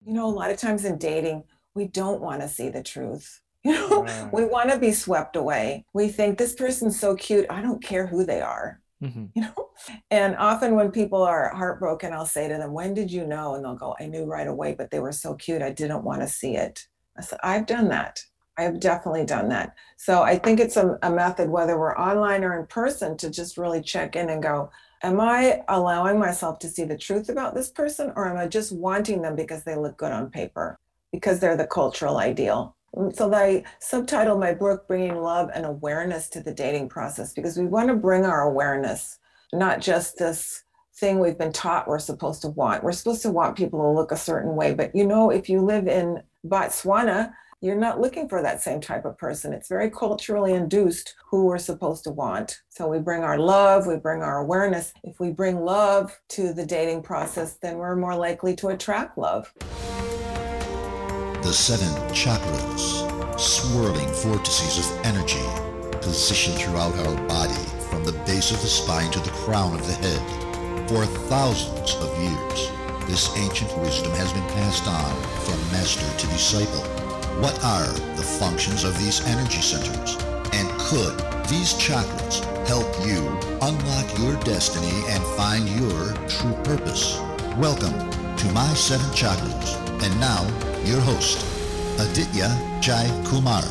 A lot of times in dating, we don't want to see the truth. We Right. want to be swept away. We think this person's so cute. I don't care who they are. Hmm. you know and often when people are heartbroken, I'll say to them, when did you know? And they'll go, I knew right away, but they were so cute, I didn't want to see it. I said, I've done that. I have definitely done that. So I think it's a method, whether we're online or in person, to just really check in and go, am I allowing myself to see the truth about this person, or am I just wanting them because they look good on paper, because they're the cultural ideal? So I subtitled my book Bringing Love and Awareness to the Dating Process, because we want to bring our awareness, not just this thing we've been taught we're supposed to want. We're supposed to want people to look a certain way, but if you live in Botswana, you're not looking for that same type of person. It's very culturally induced who we're supposed to want. So we bring our love, we bring our awareness. If we bring love to the dating process, then we're more likely to attract love. The seven chakras, swirling vortices of energy, positioned throughout our body from the base of the spine to the crown of the head. For thousands of years, this ancient wisdom has been passed on from master to disciple. What are the functions of these energy centers? And could these chakras help you unlock your destiny and find your true purpose? Welcome to My Seven Chakras. And now, your host, Aditya Jai Kumar.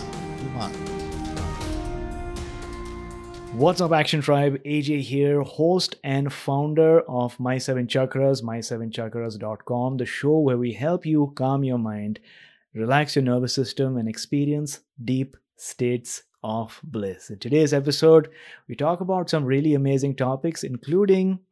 What's up, Action Tribe? AJ here, host and founder of My Seven Chakras, my7chakras.com, the show where we help you calm your mind, relax your nervous system, and experience deep states of bliss. In today's episode, we talk about some really amazing topics, including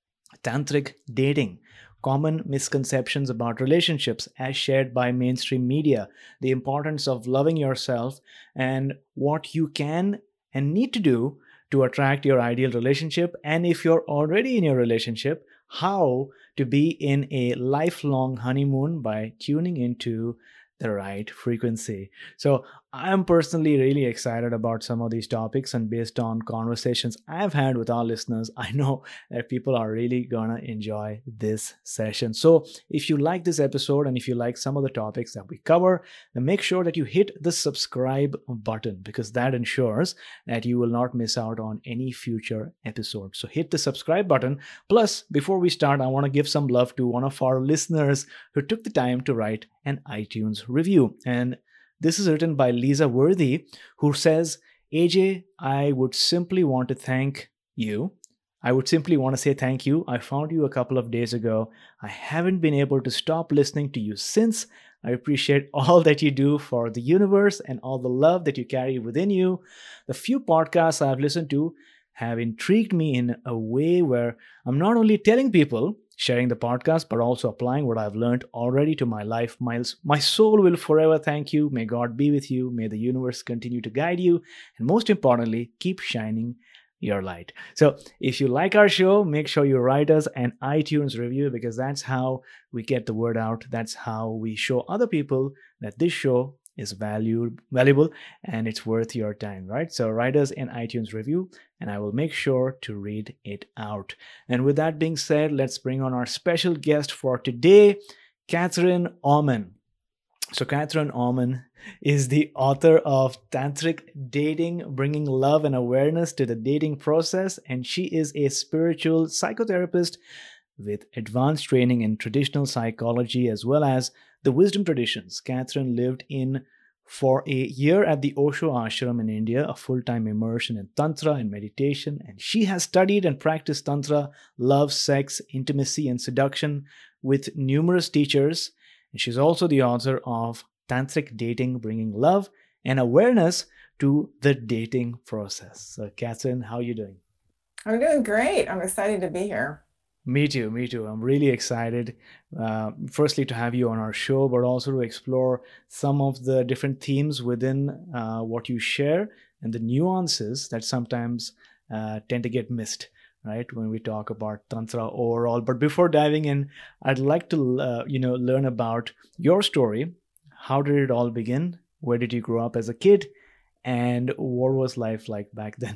tantric dating, common misconceptions about relationships as shared by mainstream media, the importance of loving yourself, and what you can and need to do to attract your ideal relationship. And if you're already in your relationship, how to be in a lifelong honeymoon by tuning into the right frequency. So, I'm personally really excited about some of these topics, and based on conversations I've had with our listeners, I know that people are really gonna enjoy this session. So, if you like this episode and if you like some of the topics that we cover, then make sure that you hit the subscribe button, because that ensures that you will not miss out on any future episodes. So, hit the subscribe button. Plus, before we start, I want to give some love to one of our listeners who took the time to write an iTunes review. And this is written by Lisa Worthy, who says, AJ, I would simply want to thank you. I would simply want to say thank you. I found you a couple of days ago. I haven't been able to stop listening to you since. I appreciate all that you do for the universe and all the love that you carry within you. The few podcasts I've listened to have intrigued me in a way where I'm not only telling people, sharing the podcast, but also applying what I've learned already to my life. My soul will forever thank you. May God be with you. May the universe continue to guide you. And most importantly, keep shining your light. So if you like our show, make sure you write us an iTunes review, because that's how we get the word out. That's how we show other people that this show is valuable and it's worth your time, right? So write us an iTunes review and I will make sure to read it out. And with that being said, let's bring on our special guest for today, Catherine Aumann. So Catherine Aumann is the author of Tantric Dating, Bringing Love and Awareness to the Dating Process, and she is a spiritual psychotherapist with advanced training in traditional psychology as well as the wisdom traditions. Catherine lived in for a year at the Osho Ashram in India, a full-time immersion in Tantra and meditation, and she has studied and practiced Tantra, love, sex, intimacy, and seduction with numerous teachers. And she's also the author of Tantric Dating, Bringing Love and Awareness to the Dating Process. So, Catherine, how are you doing? I'm doing great. I'm excited to be here. Me too, me too. I'm really excited, firstly, to have you on our show, but also to explore some of the different themes within what you share and the nuances that sometimes tend to get missed, right, when we talk about Tantra overall. But before diving in, I'd like to, learn about your story. How did it all begin? Where did you grow up as a kid? And what was life like back then?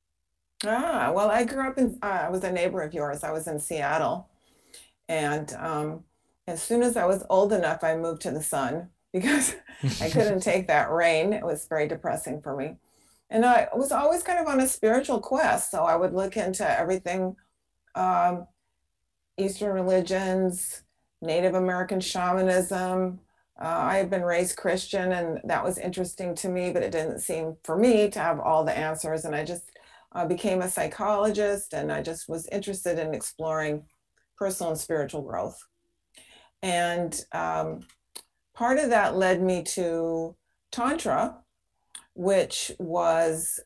Well, I grew up I was a neighbor of yours. I was in Seattle. And As soon as I was old enough, I moved to the sun because I couldn't take that rain. It was very depressing for me. And I was always kind of on a spiritual quest. So I would look into everything, um, Eastern religions, Native American shamanism. I had been raised Christian, and that was interesting to me, but it didn't seem for me to have all the answers. And I just became a psychologist, and I just was interested in exploring personal and spiritual growth. And part of that led me to Tantra, which was,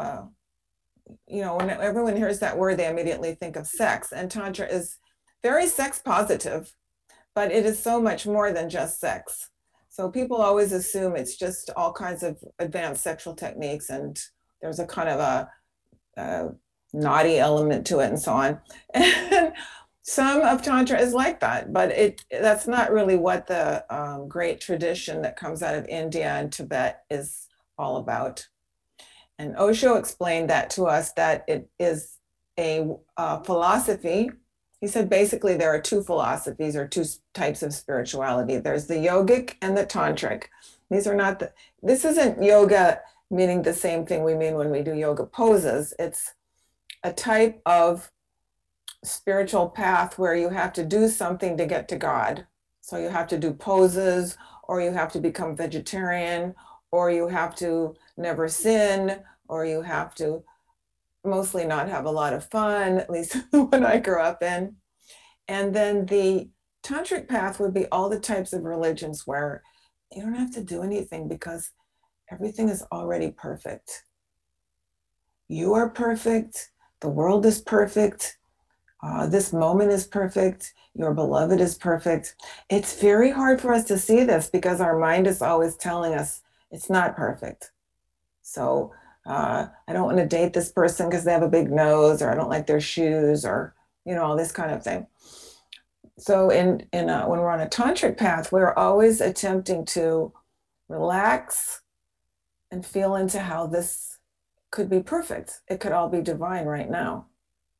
when everyone hears that word, they immediately think of sex. And Tantra is very sex positive, but it is so much more than just sex. So people always assume it's just all kinds of advanced sexual techniques, and there's a kind of a naughty element to it and so on. And some of Tantra is like that, but that's not really what the great tradition that comes out of India and Tibet is all about. And Osho explained that to us, that it is a philosophy. He said basically there are two philosophies or two types of spirituality. There's the yogic and the tantric. This isn't yoga meaning the same thing we mean when we do yoga poses. It's a type of spiritual path where you have to do something to get to God. So you have to do poses, or you have to become vegetarian, or you have to never sin, or you have to mostly not have a lot of fun, at least the one I grew up in. And then the tantric path would be all the types of religions where you don't have to do anything because everything is already perfect. You are perfect. The world is perfect. This moment is perfect. Your beloved is perfect. It's very hard for us to see this because our mind is always telling us it's not perfect. So I don't want to date this person because they have a big nose, or I don't like their shoes, or all this kind of thing. So when we're on a tantric path, we're always attempting to relax and feel into how this could be perfect. It could all be divine right now.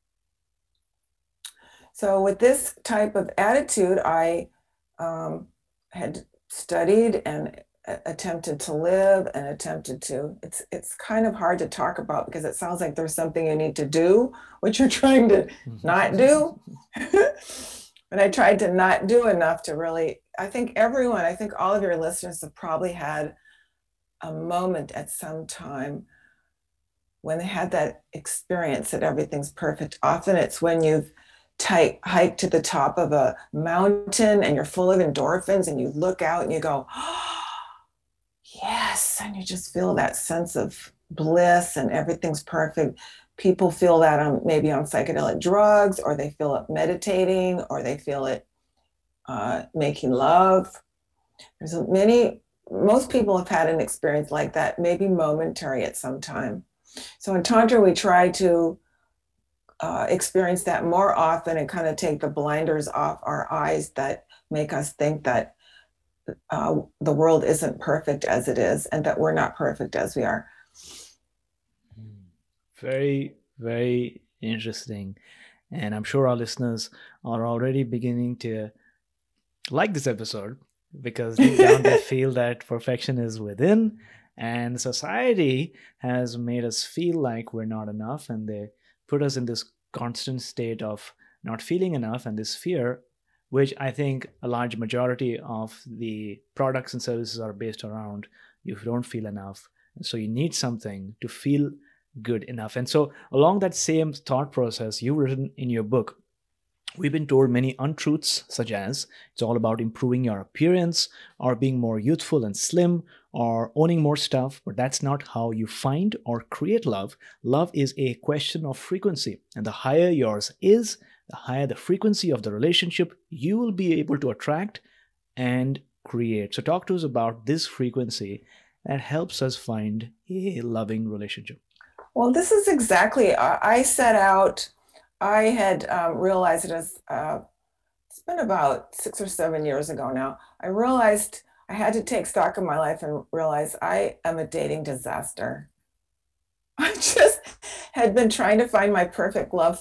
So with this type of attitude, I had studied and attempted to live and attempted to, it's kind of hard to talk about because it sounds like there's something you need to do, which you're trying to not do. But I tried to not do enough to really, I think all of your listeners have probably had a moment at some time when they had that experience that everything's perfect. Often it's when you've hiked to the top of a mountain and you're full of endorphins and you look out and you go, oh, yes, and you just feel that sense of bliss and everything's perfect. People feel that maybe on psychedelic drugs, or they feel it meditating, or they feel it making love. Most people have had an experience like that, maybe momentary at some time. So in Tantra, we try to experience that more often and kind of take the blinders off our eyes that make us think that the world isn't perfect as it is, and that we're not perfect as we are. Very, very interesting. And I'm sure our listeners are already beginning to like this episode because deep down they feel that perfection is within, and society has made us feel like we're not enough, and they put us in this constant state of not feeling enough and this fear, which I think a large majority of the products and services are based around. You don't feel enough, so you need something to feel good enough. And so along that same thought process, you've written in your book, we've been told many untruths, such as it's all about improving your appearance, or being more youthful and slim, or owning more stuff, but that's not how you find or create love. Love is a question of frequency, and the higher yours is, the higher the frequency of the relationship you will be able to attract and create. So talk to us about this frequency that helps us find a loving relationship. Well, this is exactly, I set out, I had realized it as, it's been about 6 or 7 years ago now, I realized I had to take stock of my life and realize I am a dating disaster. I just had been trying to find my perfect love for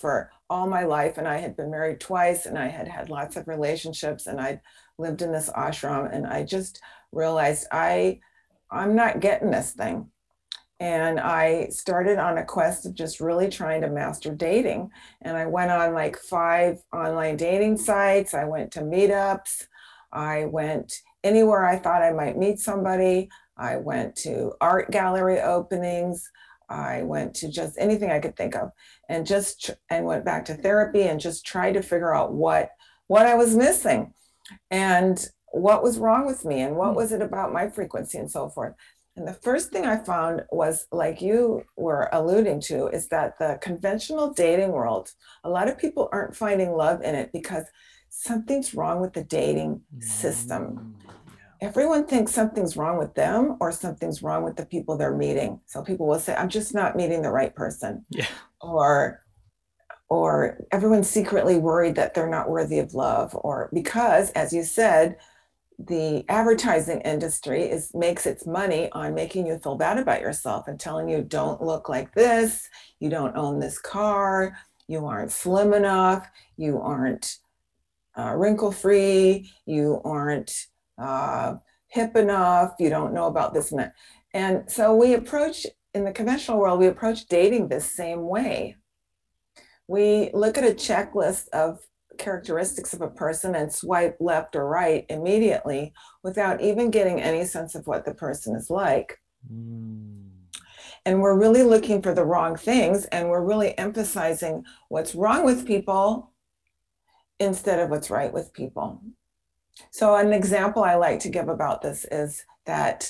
all my life, and I had been married twice, and I had had lots of relationships, and I lived in this ashram, and I just realized I'm not getting this thing. And I started on a quest of just really trying to master dating. And I went on like 5 online dating sites. I went to meetups. I went anywhere I thought I might meet somebody. I went to art gallery openings. I went to just anything I could think of, and went back to therapy and just tried to figure out what I was missing and what was wrong with me and what was it about my frequency and so forth. And the first thing I found was, like you were alluding to, is that the conventional dating world, a lot of people aren't finding love in it because something's wrong with the dating system. Everyone thinks something's wrong with them or something's wrong with the people they're meeting. So people will say, I'm just not meeting the right person. Yeah. Or everyone's secretly worried that they're not worthy of love, or because, as you said, the advertising industry makes its money on making you feel bad about yourself and telling you, don't look like this, you don't own this car, you aren't slim enough, you aren't wrinkle free, you aren't hip enough, you don't know about this and that. And so in the conventional world, we approach dating this same way. We look at a checklist of characteristics of a person and swipe left or right immediately without even getting any sense of what the person is like. And we're really looking for the wrong things, and we're really emphasizing what's wrong with people instead of what's right with people. So an example I like to give about this is that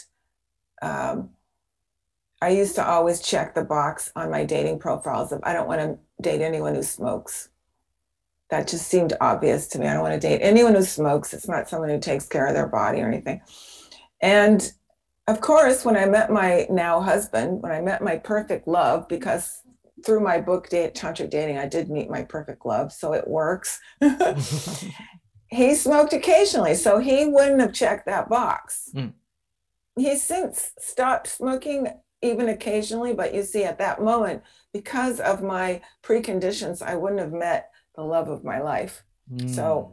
I used to always check the box on my dating profiles of, I don't want to date anyone who smokes. That just seemed obvious to me. I don't want to date anyone who smokes. It's not someone who takes care of their body or anything. And of course, when I met my now husband, when I met my perfect love, because through my book, Tantric Dating, I did meet my perfect love, so it works. He smoked occasionally, so he wouldn't have checked that box. He's since stopped smoking even occasionally, but you see, at that moment, because of my preconditions, I wouldn't have met the love of my life. So,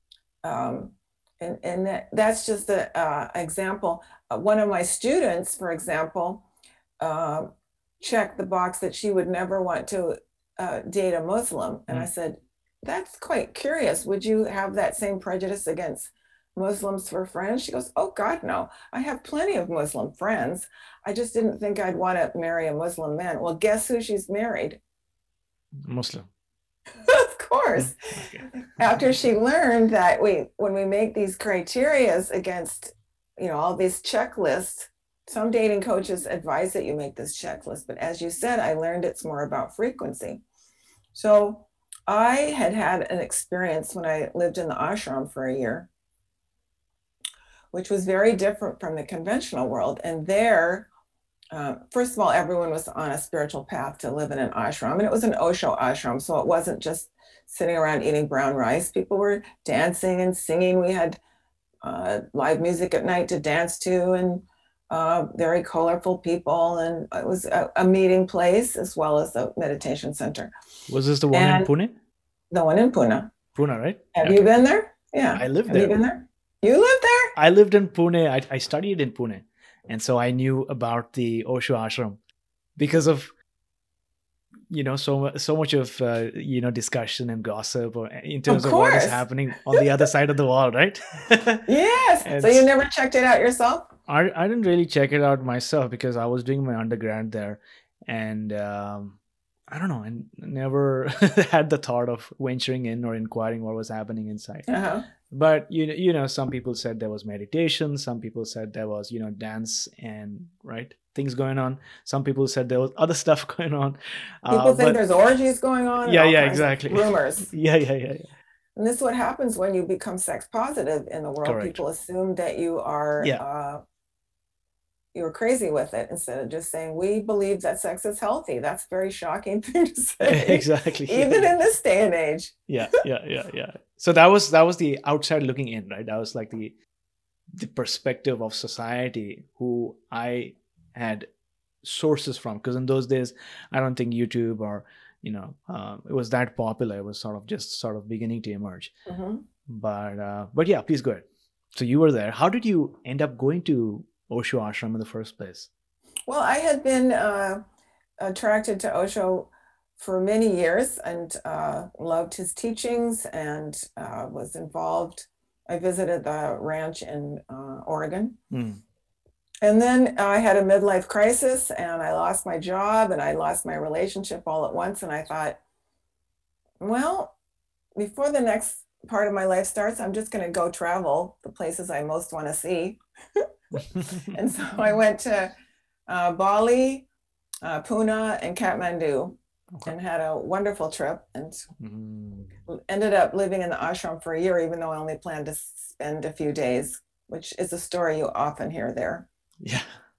and that's just an example. One of my students, for example, checked the box that she would never want to date a Muslim. And I said, that's quite curious. Would you have that same prejudice against Muslims for friends? She goes, oh God, no. I have plenty of Muslim friends. I just didn't think I'd want to marry a Muslim man. Well, guess who she's married? Muslim. Of course. Okay. After she learned that when we make these criterias against, all these checklists, some dating coaches advise that you make this checklist. But as you said, I learned it's more about frequency. So I had an experience when I lived in the ashram for a year, which was very different from the conventional world. And there, first of all, everyone was on a spiritual path to live in an ashram. And it was an Osho ashram, so it wasn't just sitting around eating brown rice. People were dancing and singing. We had live music at night to dance to, and very colorful people. And it was a meeting place as well as a meditation center. Was this the one in Pune? The one in Pune. Pune, right? Have you been there? Yeah. I lived there. Have you been there? You lived there? I lived in Pune. I studied in Pune. And so I knew about the Osho ashram because of, so much of, discussion and gossip or in terms of what is happening on the other side of the wall, right? Yes. And so you never checked it out yourself? I didn't really check it out myself because I was doing my undergrad there. And I don't know, I never had the thought of venturing in or inquiring what was happening inside. But, some people said there was meditation. Some people said there was, dance and, things going on. Some people said there was other stuff going on. People think there's orgies going on. Yeah, exactly. Rumors. Yeah. And this is what happens when you become sex positive in the world. Correct. People assume that you are you're crazy with it instead of just saying, we believe that sex is healthy. That's a very shocking thing to say. Exactly. Even in this day and age. Yeah. So that was the outside looking in, right? That was like the perspective of society who I had sources from. Because in those days, I don't think YouTube or, it was that popular. It was sort of beginning to emerge. Mm-hmm. But yeah, please go ahead. So you were there. How did you end up going to Osho Ashram in the first place? Well, I had been attracted to Osho for many years and loved his teachings and was involved. I visited the ranch in Oregon. Mm. And then I had a midlife crisis and I lost my job and I lost my relationship all at once. And I thought, well, before the next part of my life starts, I'm just going to go travel the places I most want to see. And so I went to Bali, Pune, and Kathmandu. Okay. And had a wonderful trip and ended up living in the ashram for a year, even though I only planned to spend a few days, which is a story you often hear there. Yeah.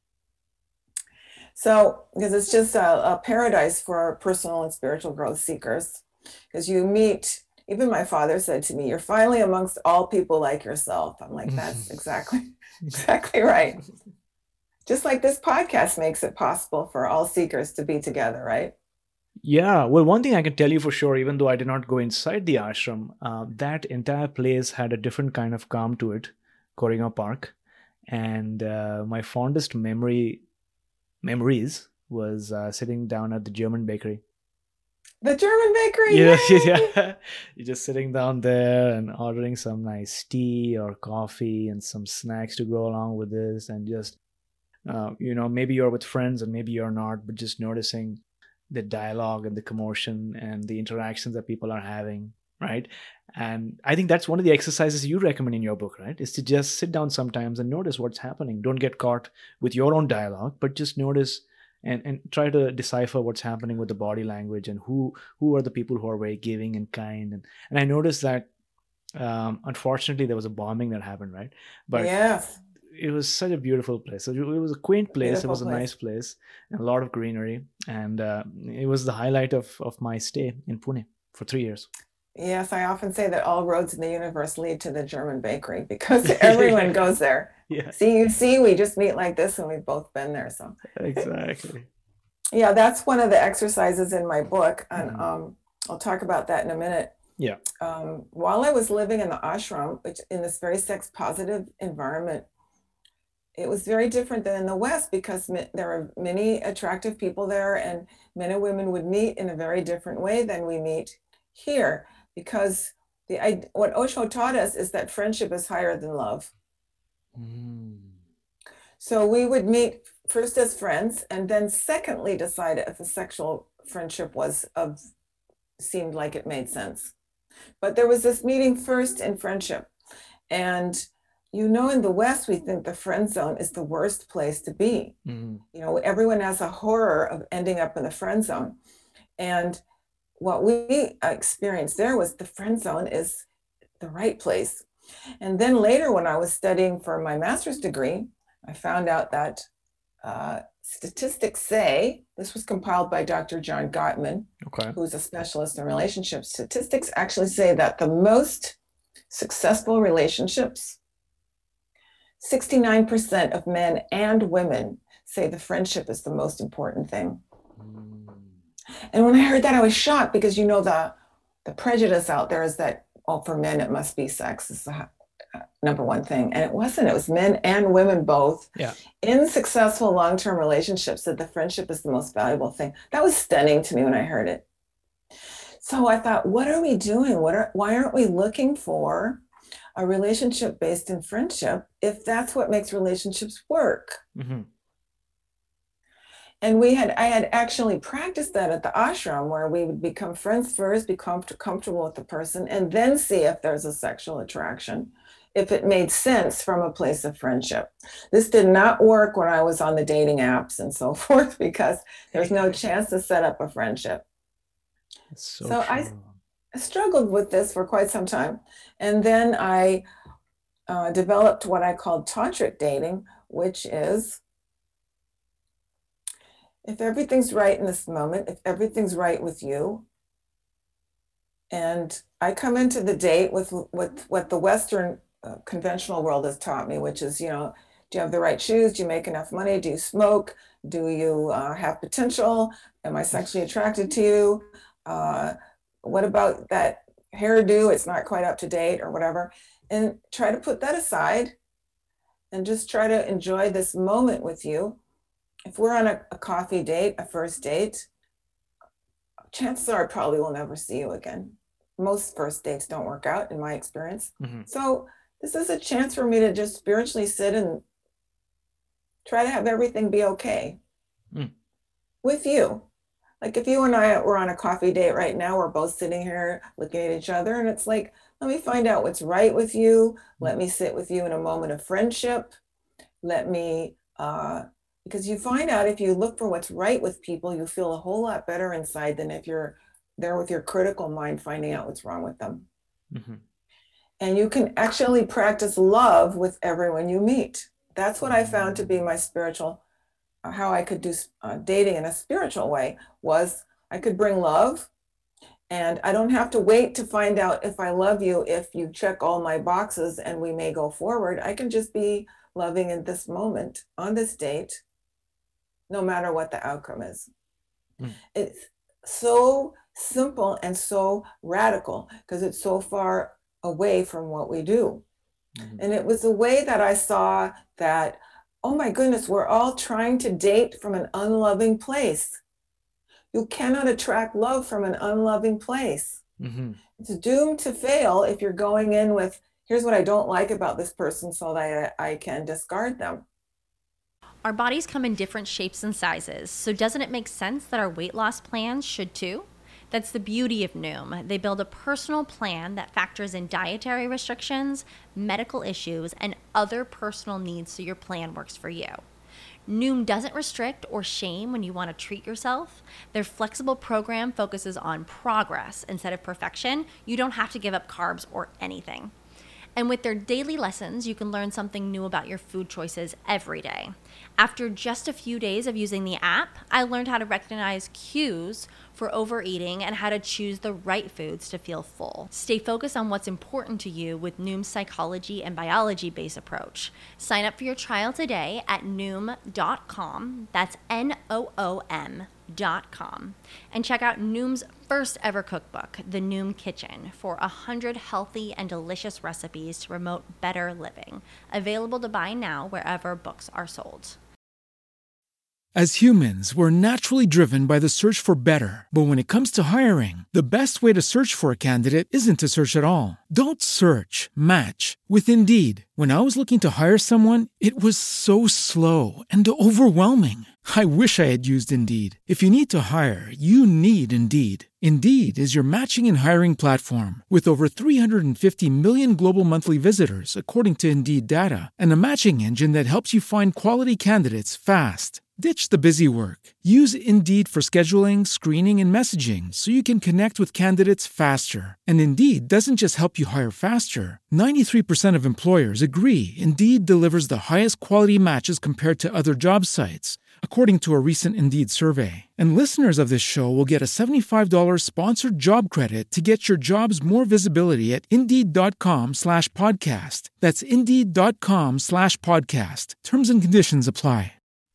So, because it's just a paradise for personal and spiritual growth seekers, because you meet, even my father said to me, you're finally amongst all people like yourself. I'm like, that's exactly right. Just like this podcast makes it possible for all seekers to be together, right? Yeah, well, one thing I can tell you for sure, even though I did not go inside the ashram, that entire place had a different kind of calm to it, Koringa Park. And my fondest memories was sitting down at the German bakery. The German bakery? Yeah. You're just sitting down there and ordering some nice tea or coffee and some snacks to go along with this. And just, maybe you're with friends and maybe you're not, but just noticing the dialogue and the commotion and the interactions that people are having, right? And I think that's one of the exercises you recommend in your book, right? Is to just sit down sometimes and notice what's happening. Don't get caught with your own dialogue, but just notice and try to decipher what's happening with the body language and who are the people who are very giving and kind. And I noticed that unfortunately there was a bombing that happened, right? But yes. It was such a beautiful place. It was a quaint place. Beautiful it was a nice place and a lot of greenery. And it was the highlight of my stay in Pune for 3 years. Yes, I often say that all roads in the universe lead to the German bakery because everyone goes there. Yeah. See, we just meet like this and we've both been there. So exactly. Yeah, that's one of the exercises in my book. And I'll talk about that in a minute. Yeah. While I was living in the ashram, which in this very sex positive environment, it was very different than in the West because there are many attractive people there and men and women would meet in a very different way than we meet here. Because what Osho taught us is that friendship is higher than love. So we would meet first as friends and then secondly decide if a sexual friendship seemed like it made sense. But there was this meeting first in friendship. And in the West, we think the friend zone is the worst place to be. Everyone has a horror of ending up in the friend zone. And what we experienced there was the friend zone is the right place. And then later, when I was studying for my master's degree, I found out that statistics say, this was compiled by Dr. John Gottman, who's a specialist in relationships. Statistics actually say that the most successful relationships, 69% of men and women say the friendship is the most important thing. And when I heard that, I was shocked because, the prejudice out there is that, for men, it must be sex is the number one thing. And it wasn't. It was men and women both in successful long-term relationships that the friendship is the most valuable thing. That was stunning to me when I heard it. So I thought, what are we doing? Why aren't we looking for a relationship based in friendship if that's what makes relationships work? And I had actually practiced that at the ashram where we would become friends first, be comfortable with the person, and then see if there's a sexual attraction, if it made sense from a place of friendship. This did not work when I was on the dating apps and so forth because there's no chance to set up a friendship. So I struggled with this for quite some time. And then I developed what I called tantric dating, which is if everything's right in this moment, if everything's right with you, and I come into the date with what the Western conventional world has taught me, which is, do you have the right shoes? Do you make enough money? Do you smoke? Do you have potential? Am I sexually attracted to you? What about that hairdo? It's not quite up to date or whatever. And try to put that aside and just try to enjoy this moment with you. If we're on a coffee date, a first date, chances are I probably will never see you again. Most first dates don't work out in my experience. Mm-hmm. So this is a chance for me to just spiritually sit and try to have everything be okay with you. Like if you and I were on a coffee date right now, we're both sitting here looking at each other, and it's like, let me find out what's right with you. Let me sit with you in a moment of friendship. Let me, because you find out if you look for what's right with people, you feel a whole lot better inside than if you're there with your critical mind finding out what's wrong with them. Mm-hmm. And you can actually practice love with everyone you meet. That's what I found to be my spiritual, how I could do dating in a spiritual way, was I could bring love, and I don't have to wait to find out if I love you if you check all my boxes and we may go forward. I can just be loving in this moment on this date, no matter what the outcome is. It's so simple and so radical because it's so far away from what we do. And it was a way that I saw that, oh my goodness, we're all trying to date from an unloving place. You cannot attract love from an unloving place. It's doomed to fail if you're going in with, here's what I don't like about this person so that I can discard them. Our bodies come in different shapes and sizes, so doesn't it make sense that our weight loss plans should too? That's the beauty of Noom. They build a personal plan that factors in dietary restrictions, medical issues, and other personal needs so your plan works for you. Noom doesn't restrict or shame when you want to treat yourself. Their flexible program focuses on progress instead of perfection. You don't have to give up carbs or anything. And with their daily lessons, you can learn something new about your food choices every day. After just a few days of using the app, I learned how to recognize cues for overeating and how to choose the right foods to feel full. Stay focused on what's important to you with Noom's psychology and biology-based approach. Sign up for your trial today at Noom.com. That's Noom.com. And check out Noom's first ever cookbook, The Noom Kitchen, for 100 healthy and delicious recipes to promote better living. Available to buy now wherever books are sold. As humans, we're naturally driven by the search for better. But when it comes to hiring, the best way to search for a candidate isn't to search at all. Don't search, match with Indeed. When I was looking to hire someone, it was so slow and overwhelming. I wish I had used Indeed. If you need to hire, you need Indeed. Indeed is your matching and hiring platform with over 350 million global monthly visitors, according to Indeed data, and a matching engine that helps you find quality candidates fast. Ditch the busy work. Use Indeed for scheduling, screening, and messaging so you can connect with candidates faster. And Indeed doesn't just help you hire faster. 93% of employers agree Indeed delivers the highest quality matches compared to other job sites, according to a recent Indeed survey. And listeners of this show will get a $75 sponsored job credit to get your jobs more visibility at Indeed.com/podcast. That's Indeed.com/podcast. Terms and conditions apply.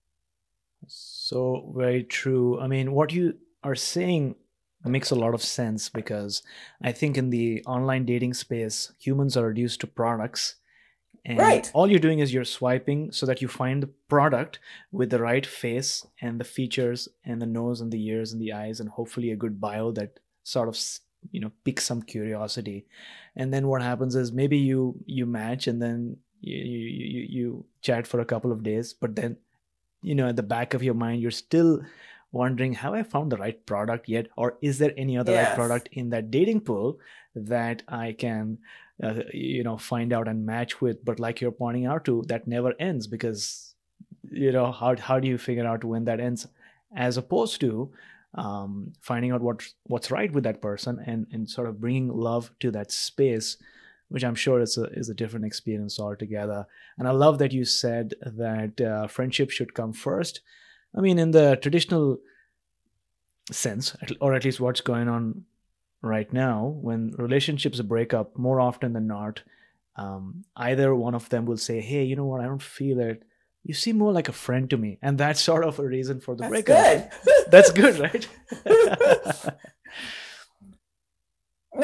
So very true. I mean, what you are saying makes a lot of sense because I think in the online dating space, humans are reduced to products. And Right. all you're doing is you're swiping so that you find the product with the right face and the features and the nose and the ears and the eyes and hopefully a good bio that sort of, piques some curiosity. And then what happens is maybe you match and then you chat for a couple of days, but then at the back of your mind, you're still wondering, have I found the right product yet? Or is there any other right Yes. product in that dating pool that I can, find out and match with? But like you're pointing out to, that never ends because, how do you figure out when that ends? As opposed to finding out what's right with that person and sort of bringing love to that space, which I'm sure is a different experience altogether. And I love that you said that friendship should come first. I mean, in the traditional sense, or at least what's going on right now, when relationships break up, more often than not, either one of them will say, hey, you know what, I don't feel it. You seem more like a friend to me. And that's sort of a reason for the That's breakup. good. That's good, right?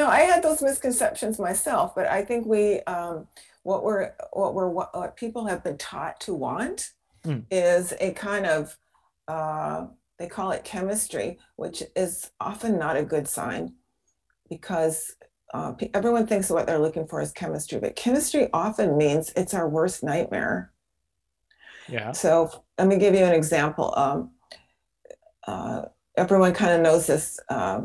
I had those misconceptions myself, but I think what people have been taught to want is a kind of, they call it chemistry, which is often not a good sign because everyone thinks what they're looking for is chemistry, but chemistry often means it's our worst nightmare. Yeah. So let me give you an example. Everyone kind of knows this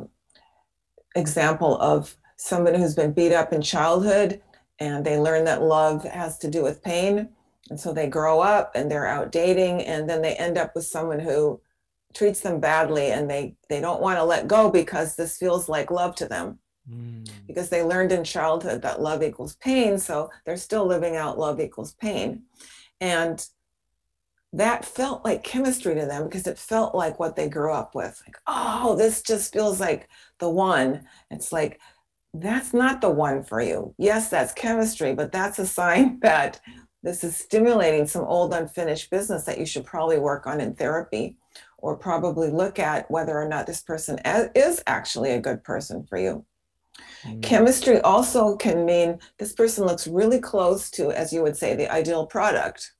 example of somebody who's been beat up in childhood and they learn that love has to do with pain. And so they grow up and they're out dating and then they end up with someone who treats them badly and they don't want to let go because this feels like love to them. Because they learned in childhood that love equals pain. So they're still living out love equals pain. And that felt like chemistry to them because it felt like what they grew up with. Like, oh, this just feels like the one. It's like, that's not the one for you. Yes, that's chemistry, but that's a sign that this is stimulating some old unfinished business that you should probably work on in therapy or probably look at whether or not this person is actually a good person for you. Chemistry also can mean this person looks really close to, as you would say, the ideal product.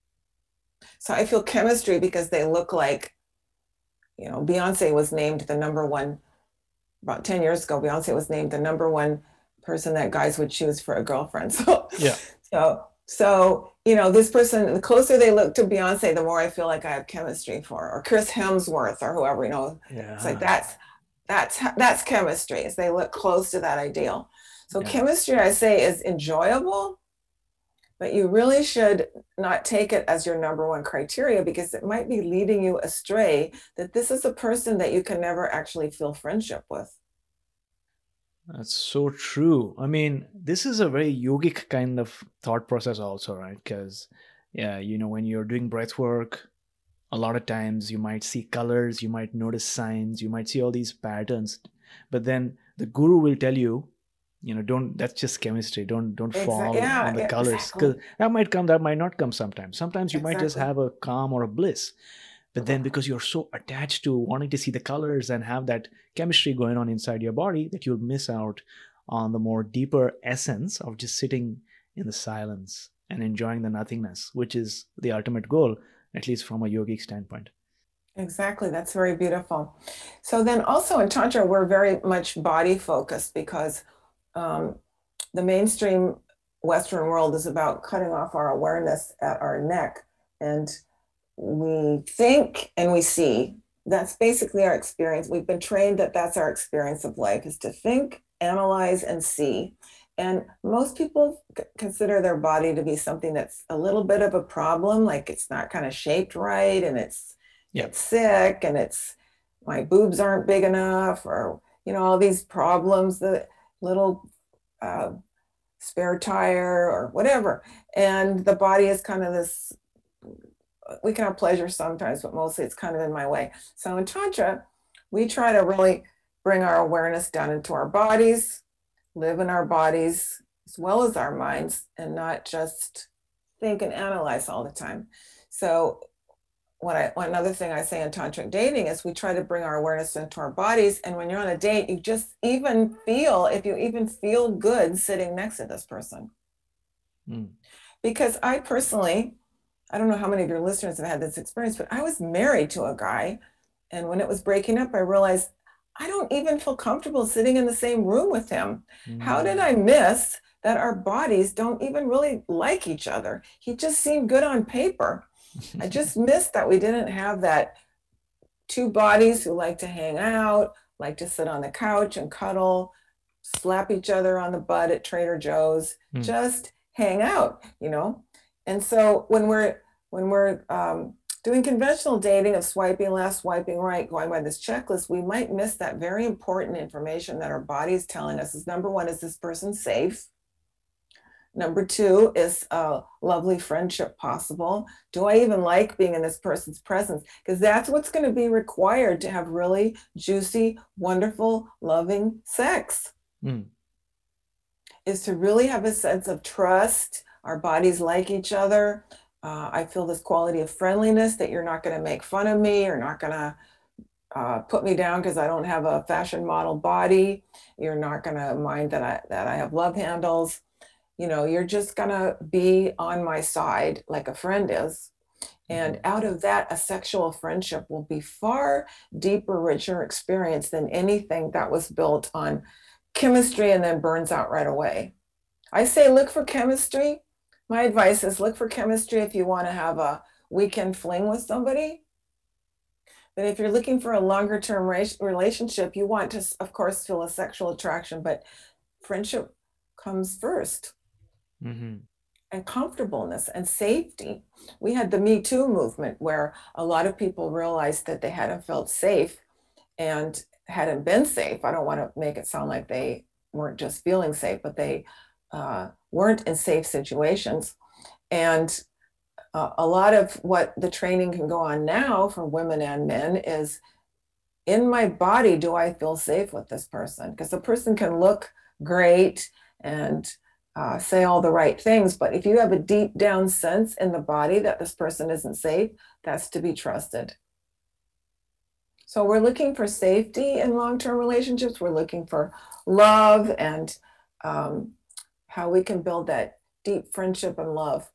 So I feel chemistry because they look like, Beyonce was named the number one, about 10 years ago, Beyonce was named the number one person that guys would choose for a girlfriend. So, yeah. So, this person, the closer they look to Beyonce, the more I feel like I have chemistry for, or Chris Hemsworth or whoever, Yeah. It's like, that's chemistry as they look close to that ideal. So chemistry, I say, is enjoyable, but you really should not take it as your number one criteria because it might be leading you astray that this is a person that you can never actually feel friendship with. That's so true. I mean, this is a very yogic kind of thought process also, right? Because, when you're doing breath work, a lot of times you might see colors, you might notice signs, you might see all these patterns, but then the guru will tell you, that's just chemistry. Don't fall on the colors because that might come, that might not come sometimes. Sometimes you might just have a calm or a bliss, but then because you're so attached to wanting to see the colors and have that chemistry going on inside your body that you'll miss out on the more deeper essence of just sitting in the silence and enjoying the nothingness, which is the ultimate goal, at least from a yogic standpoint. Exactly. That's very beautiful. So then also in Tantra, we're very much body focused because the mainstream Western world is about cutting off our awareness at our neck. And we think and we see. That's basically our experience. We've been trained that that's our experience of life, is to think, analyze, and see. And most people consider their body to be something that's a little bit of a problem, like it's not kind of shaped right, and it's sick, and my boobs aren't big enough, or all these problems, the little spare tire or whatever. And the body is kind of this, we can have pleasure sometimes, but mostly it's kind of in my way. So in Tantra, we try to really bring our awareness down into our bodies, live in our bodies as well as our minds, and not just think and analyze all the time. So another thing I say in tantric dating is we try to bring our awareness into our bodies. And when you're on a date, you just if you even feel good sitting next to this person. Because I personally, I don't know how many of your listeners have had this experience, but I was married to a guy. And when it was breaking up, I realized I don't even feel comfortable sitting in the same room with him. How did I miss that our bodies don't even really like each other? He just seemed good on paper. I just missed that we didn't have that two bodies who like to hang out, like to sit on the couch and cuddle, slap each other on the butt at Trader Joe's, just hang out, And so when we're doing conventional dating of swiping left, swiping right, going by this checklist, we might miss that very important information that our body is telling us is, number one, is this person safe? Number two, is a lovely friendship possible? Do I even like being in this person's presence? Because that's what's going to be required to have really juicy, wonderful, loving sex. Is to really have a sense of trust. Our bodies like each other. I feel this quality of friendliness, that you're not going to make fun of me. You're not going to put me down because I don't have a fashion model body. You're not going to mind that I have love handles. You're just going to be on my side like a friend is. And out of that, a sexual friendship will be far deeper, richer experience than anything that was built on chemistry and then burns out right away. I say look for chemistry. My advice is look for chemistry if you want to have a weekend fling with somebody. But if you're looking for a longer term relationship, you want to, of course, feel a sexual attraction, but friendship comes first. Mm-hmm. And comfortableness and safety. We had the Me Too movement where a lot of people realized that they hadn't felt safe and hadn't been safe. I don't want to make it sound like they weren't just feeling safe, but they weren't in safe situations. And a lot of what the training can go on now for women and men is, in my body, do I feel safe with this person? Because the person can look great and say all the right things, but if you have a deep down sense in the body that this person isn't safe, that's to be trusted. So we're looking for safety in long-term relationships. We're looking for love and how we can build that deep friendship and love.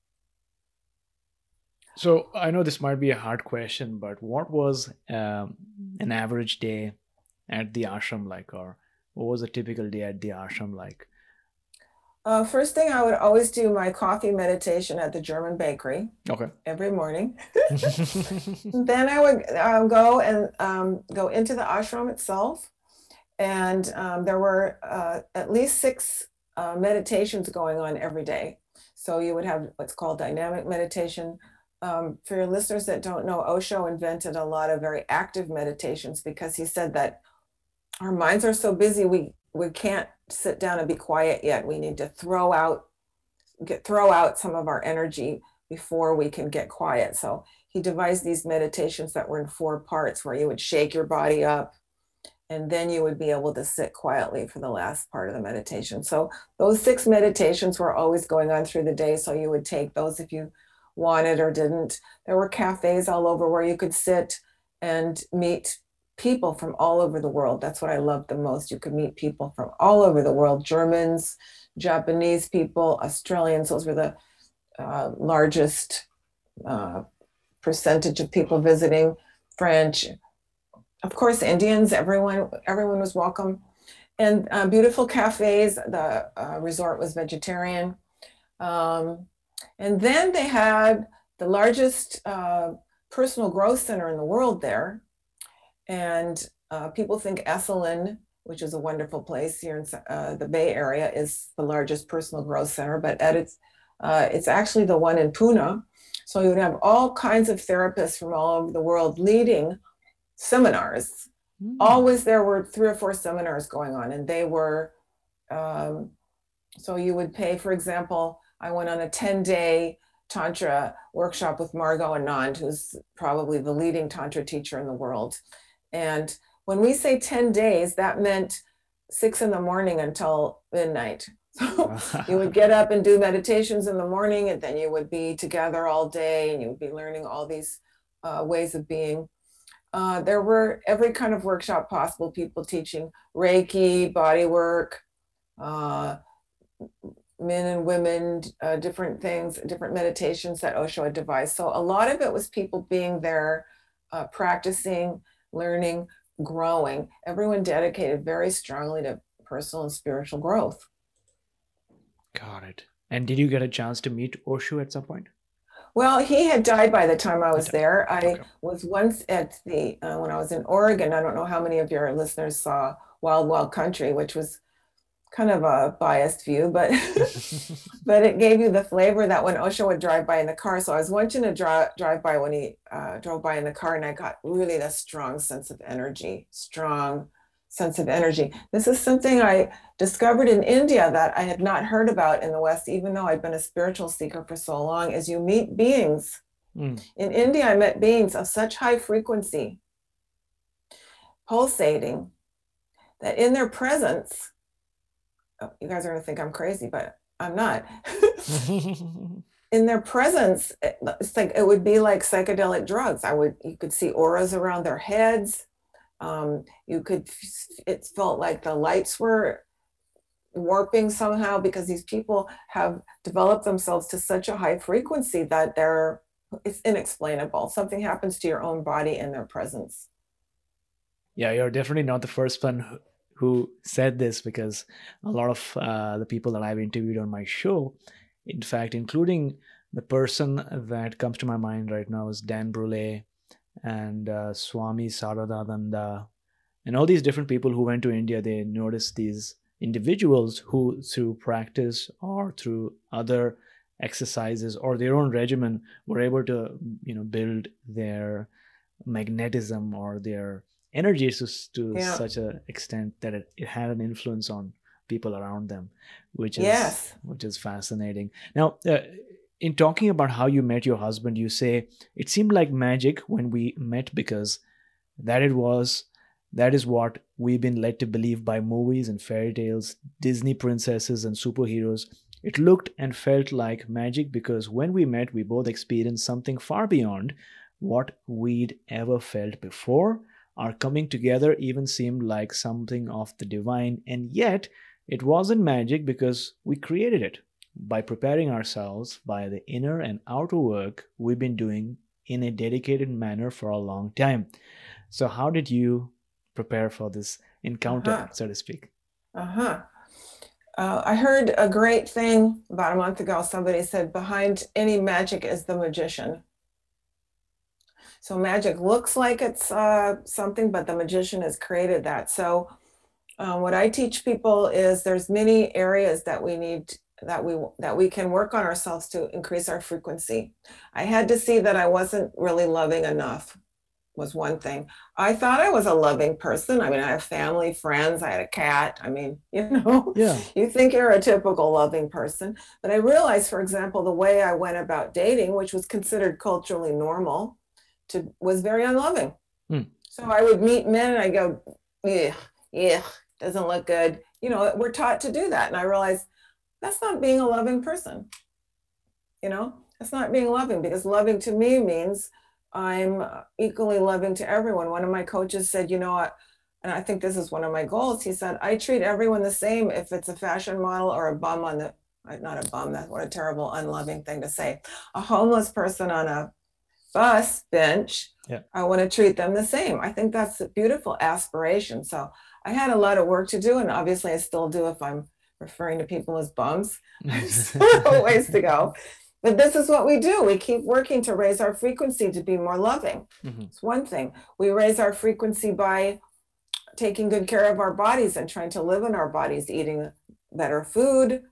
So I know this might be a hard question, but what was an average day at the ashram like, or what was a typical day at the ashram like? First thing, I would always do my coffee meditation at the German bakery. Okay. Every morning. Then I would go into the ashram itself, and there were at least 6 meditations going on every day. So you would have what's called dynamic meditation. For your listeners that don't know, Osho invented a lot of very active meditations because he said that our minds are so busy, we can't sit down and be quiet yet. We need to throw out some of our energy before we can get quiet. So he devised these meditations that were in 4 parts, where you would shake your body up, and then you would be able to sit quietly for the last part of the meditation. So those 6 meditations were always going on through the day. So you would take those if you wanted or didn't. There were cafes all over where you could sit and meet people from all over the world. That's what I loved the most. You could meet people from all over the world, Germans, Japanese people, Australians. Those were the largest percentage of people visiting. French, of course, Indians, everyone was welcome. And beautiful cafes. The resort was vegetarian. And then they had the largest personal growth center in the world there. And people think Esalen, which is a wonderful place here in the Bay Area, is the largest personal growth center, but it's actually the one in Pune. So you would have all kinds of therapists from all over the world leading seminars. Always there were 3 or 4 seminars going on, and they were, so you would pay, for example, I went on a 10-day Tantra workshop with Margot Anand, who's probably the leading Tantra teacher in the world. And when we say 10 days, that meant 6 in the morning until midnight. So you would get up and do meditations in the morning, and then you would be together all day, and you would be learning all these ways of being. There were every kind of workshop possible, people teaching Reiki, body work, men and women, different things, different meditations that Osho had devised. So a lot of it was people being there, practicing, learning, growing. Everyone dedicated very strongly to personal and spiritual growth. Got it. And did you get a chance to meet Osho at some point? Well, he had died by the time I was there. I was once at when I was in Oregon. I don't know how many of your listeners saw Wild Wild Country, which was kind of a biased view, but but it gave you the flavor that when Osho would drive by in the car. So I was watching a drive by when he drove by in the car, and I got really that strong sense of energy. This is something I discovered in India that I had not heard about in the West, even though I'd been a spiritual seeker for so long, is you meet beings. In India, I met beings of such high frequency, pulsating, that in their presence, you guys are going to think I'm crazy, but I'm not. In their presence, it's like it would be like psychedelic drugs. You could see auras around their heads. It felt like the lights were warping somehow because these people have developed themselves to such a high frequency that it's inexplainable. Something happens to your own body in their presence. Yeah, you're definitely not the first one who said this, because a lot of the people that I've interviewed on my show, in fact, including the person that comes to my mind right now is Dan Brule and Swami Saradadananda, and all these different people who went to India. They noticed these individuals who, through practice or through other exercises or their own regimen, were able to build their magnetism or their energy to such an extent that it had an influence on people around them, which is fascinating. Now, in talking about how you met your husband, you say it seemed like magic when we met because that is what we've been led to believe by movies and fairy tales, Disney princesses and superheroes. It looked and felt like magic because when we met, we both experienced something far beyond what we'd ever felt before. Our coming together even seemed like something of the divine, and yet it wasn't magic because we created it by preparing ourselves by the inner and outer work we've been doing in a dedicated manner for a long time. So how did you prepare for this encounter, so to speak? I heard a great thing about a month ago. Somebody said, behind any magic is the magician. So magic looks like it's something, but the magician has created that. So what I teach people is there's many areas that we need, that we can work on ourselves to increase our frequency. I had to see that I wasn't really loving enough, was one thing. I thought I was a loving person. I mean, I have family, friends, I had a cat. I mean, Yeah. You think you're a typical loving person. But I realized, for example, the way I went about dating, which was considered culturally normal, was very unloving. So I would meet men and I go, yeah, doesn't look good. We're taught to do that. And I realized that's not being a loving person. That's not being loving, because loving to me means I'm equally loving to everyone. One of my coaches said, and I think this is one of my goals. He said, I treat everyone the same if it's a fashion model or a bum not a bum, that's what a terrible, unloving thing to say. A homeless person on a bus bench, yeah. I want to treat them the same. I think that's a beautiful aspiration. So I had a lot of work to do, and obviously I still do if I'm referring to people as bums. Still a ways to go. But this is what we do. We keep working to raise our frequency to be more loving. It's one thing. We raise our frequency by taking good care of our bodies and trying to live in our bodies, eating better food,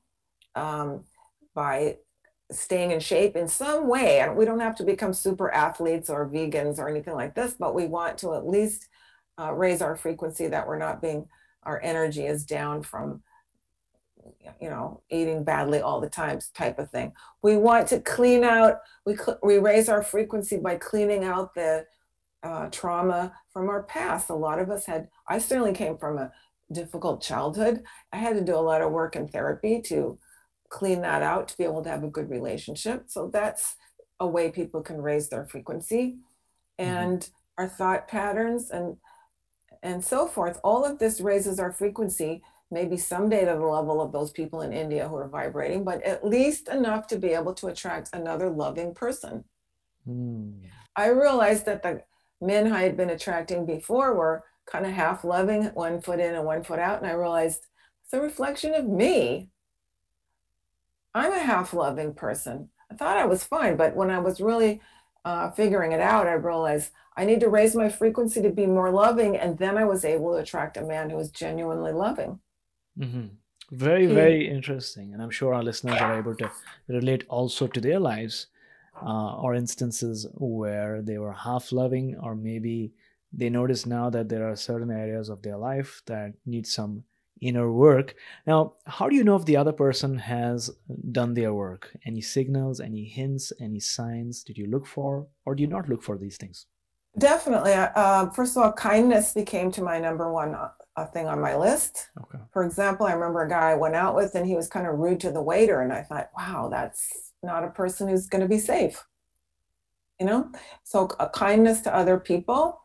by staying in shape in some way. And we don't have to become super athletes or vegans or anything like this, but we want to at least raise our frequency, that our energy is down from, eating badly all the time type of thing. We want to clean out, we raise our frequency by cleaning out the trauma from our past. A lot of us I certainly came from a difficult childhood. I had to do a lot of work in therapy to clean that out, to be able to have a good relationship. So that's a way people can raise their frequency, and our thought patterns and so forth. All of this raises our frequency, maybe someday to the level of those people in India who are vibrating, but at least enough to be able to attract another loving person. I realized that the men I had been attracting before were kind of half loving, one foot in and one foot out. And I realized it's a reflection of me. I'm a half loving person. I thought I was fine, but when I was really figuring it out, I realized I need to raise my frequency to be more loving. And then I was able to attract a man who was genuinely loving. Very, very interesting. And I'm sure our listeners are able to relate also to their lives or instances where they were half loving, or maybe they notice now that there are certain areas of their life that need some inner work. Now, how do you know if the other person has done their work? Any signals, any hints, any signs did you look for, or do you not look for these things? Definitely. First of all, kindness became to my number one thing on my list. Okay. For example, I remember a guy I went out with and he was kind of rude to the waiter, and I thought, wow, that's not a person who's going to be safe. So a kindness to other people.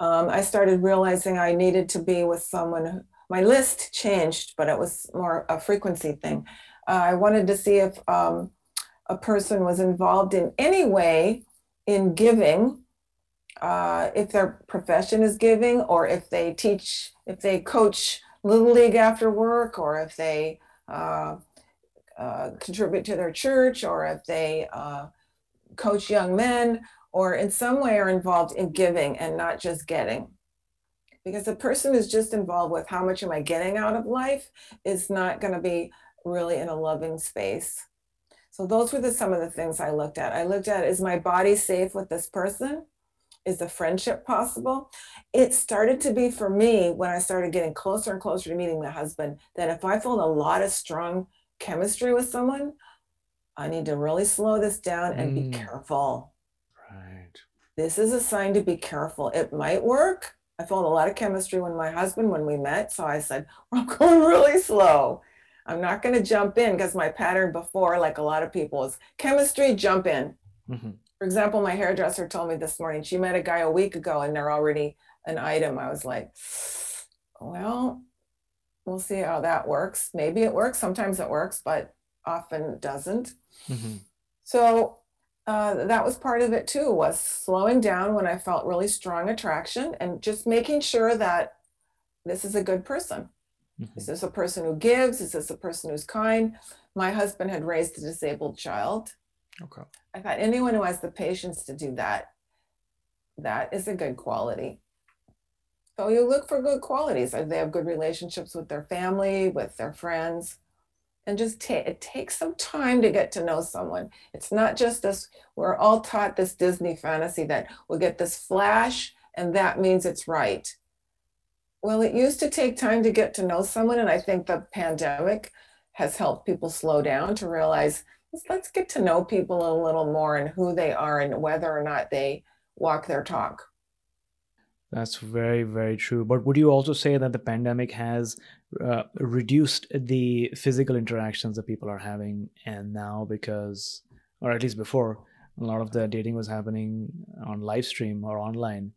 I started realizing I needed to be with someone my list changed, but it was more a frequency thing. I wanted to see if a person was involved in any way in giving, if their profession is giving, or if they teach, if they coach Little League after work, or if they contribute to their church, or if they coach young men, or in some way are involved in giving and not just getting. Because a person who's just involved with how much am I getting out of life is not going to be really in a loving space. So those were some of the things I looked at. I looked at, is my body safe with this person? Is the friendship possible? It started to be for me when I started getting closer and closer to meeting my husband, that if I felt a lot of strong chemistry with someone, I need to really slow this down and be careful. Right. This is a sign to be careful. It might work. I felt a lot of chemistry when we met. So I said, I'm going really slow. I'm not going to jump in, because my pattern before, like a lot of people, is chemistry, jump in. Mm-hmm. For example, my hairdresser told me this morning, she met a guy a week ago and they're already an item. I was like, well, we'll see how that works. Maybe it works. Sometimes it works, but often doesn't. Mm-hmm. So that was part of it too, was slowing down when I felt really strong attraction and just making sure that this is a good person. Mm-hmm. Is this a person who gives? Is this a person who's kind? My husband had raised a disabled child. Okay. I thought anyone who has the patience to do that, that is a good quality. So you look for good qualities. They have good relationships with their family, with their friends. And just it takes some time to get to know someone. It's not just this, we're all taught this Disney fantasy that we'll get this flash and that means it's right. Well, it used to take time to get to know someone. And I think the pandemic has helped people slow down to realize, let's get to know people a little more and who they are and whether or not they walk their talk. That's very, very true. But would you also say that the pandemic has reduced the physical interactions that people are having? And now, because, or at least before, a lot of the dating was happening on live stream or online.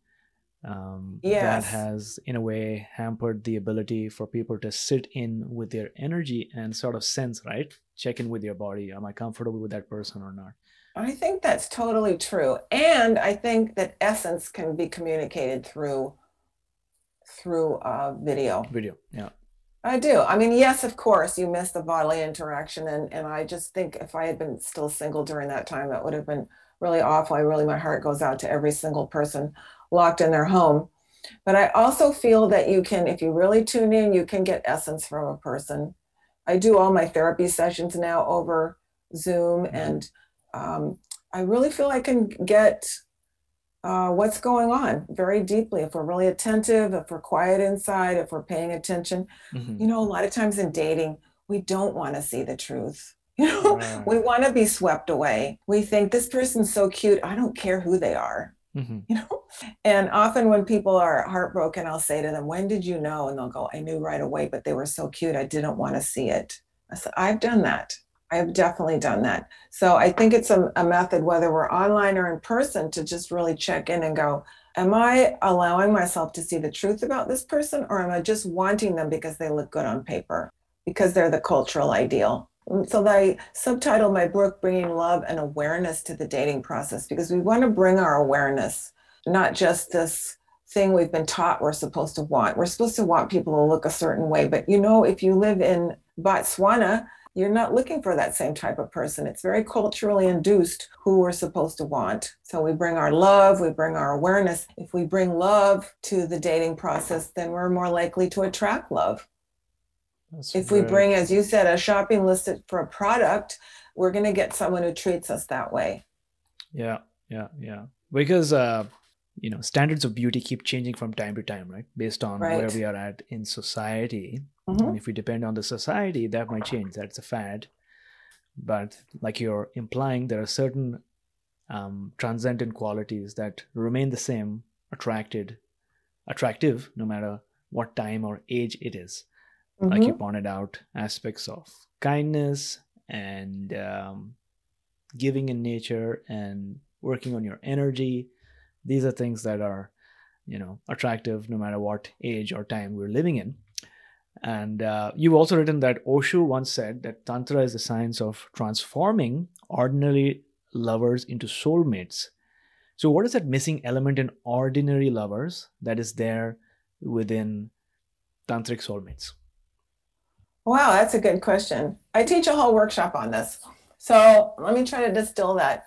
Yes. That has, in a way, hampered the ability for people to sit in with their energy and sort of sense, right? Check in with your body. Am I comfortable with that person or not? I think that's totally true. And I think that essence can be communicated through video. Video, yeah. I do. I mean, yes, of course, you miss the bodily interaction. And I just think if I had been still single during that time, that would have been really awful. My heart goes out to every single person locked in their home. But I also feel that you can, if you really tune in, you can get essence from a person. I do all my therapy sessions now over Zoom, and I really feel I can get what's going on very deeply if we're really attentive, if we're quiet inside, if we're paying attention. Mm-hmm. You know, a lot of times in dating, we don't want to see the truth. You know, right. We want to be swept away. We think this person's so cute, I don't care who they are. Mm-hmm. You know, and often when people are heartbroken, I'll say to them, when did you know? And they'll go, I knew right away, but they were so cute, I didn't want to see it. I said, I've done that. I have definitely done that. So I think it's a method, whether we're online or in person, to just really check in and go, am I allowing myself to see the truth about this person, or am I just wanting them because they look good on paper, because they're the cultural ideal? So I subtitled my book, Bringing Love and Awareness to the Dating Process, because we want to bring our awareness, not just this thing we've been taught we're supposed to want. We're supposed to want people to look a certain way. But you know, if you live in Botswana, you're not looking for that same type of person. It's very culturally induced who we're supposed to want. So we bring our love, we bring our awareness. If we bring love to the dating process, then we're more likely to attract love. If we bring, as you said, a shopping list for a product, we're going to get someone who treats us that way. Yeah. Because, standards of beauty keep changing from time to time, right? Based on where we are at in society. Mm-hmm. And if we depend on the society, that might change. That's a fad. But like you're implying, there are certain transcendent qualities that remain the same, attractive, no matter what time or age it is. Mm-hmm. Like you pointed out, aspects of kindness and giving in nature and working on your energy. These are things that are attractive no matter what age or time we're living in. And you've also written that Osho once said that Tantra is the science of transforming ordinary lovers into soulmates. So, what is that missing element in ordinary lovers that is there within Tantric soulmates? Wow, that's a good question. I teach a whole workshop on this. So let me try to distill that.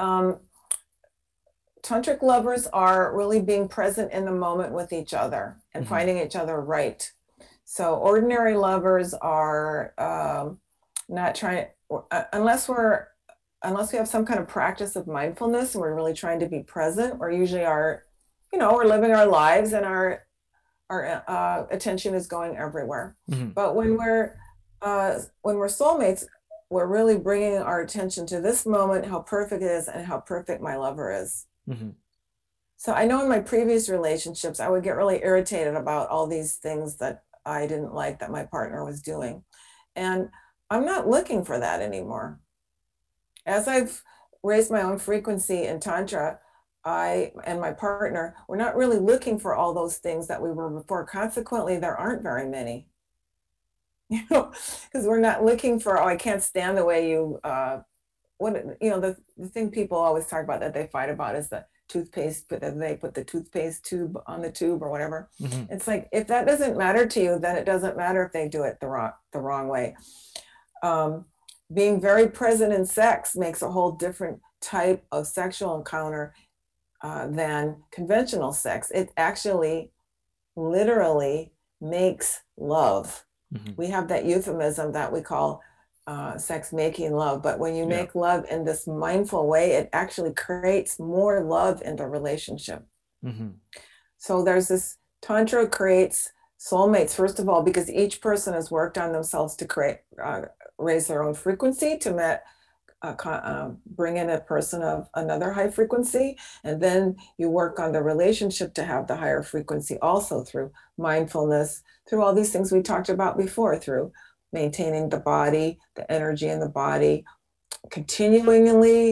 Tantric lovers are really being present in the moment with each other and finding each other right. So ordinary lovers are not trying, unless we have some kind of practice of mindfulness and we're really trying to be present, we're usually we're living our lives and our attention is going everywhere. But when we're soulmates, we're really bringing our attention to this moment, how perfect it is and how perfect my lover is. So I know in my previous relationships, I would get really irritated about all these things that I didn't like that my partner was doing. And I'm not looking for that anymore. As I've raised my own frequency in Tantra, I and my partner, we're not really looking for all those things that we were before. Consequently, there aren't very many. Because we're not looking for, I can't stand the way you, the thing people always talk about that they fight about is the toothpaste, they put the toothpaste tube on the tube or whatever. It's like, if that doesn't matter to you, then it doesn't matter if they do it the wrong way. Being very present in sex makes a whole different type of sexual encounter than conventional sex. It actually literally makes love. We have that euphemism that we call sex making love. But when you make love in this mindful way, it actually creates more love in the relationship. So there's this, Tantra creates soulmates, first of all, because each person has worked on themselves to create, raise their own frequency to bring in a person of another high frequency. And then you work on the relationship to have the higher frequency also through mindfulness, through all these things we talked about before, through maintaining the body, the energy in the body, continuing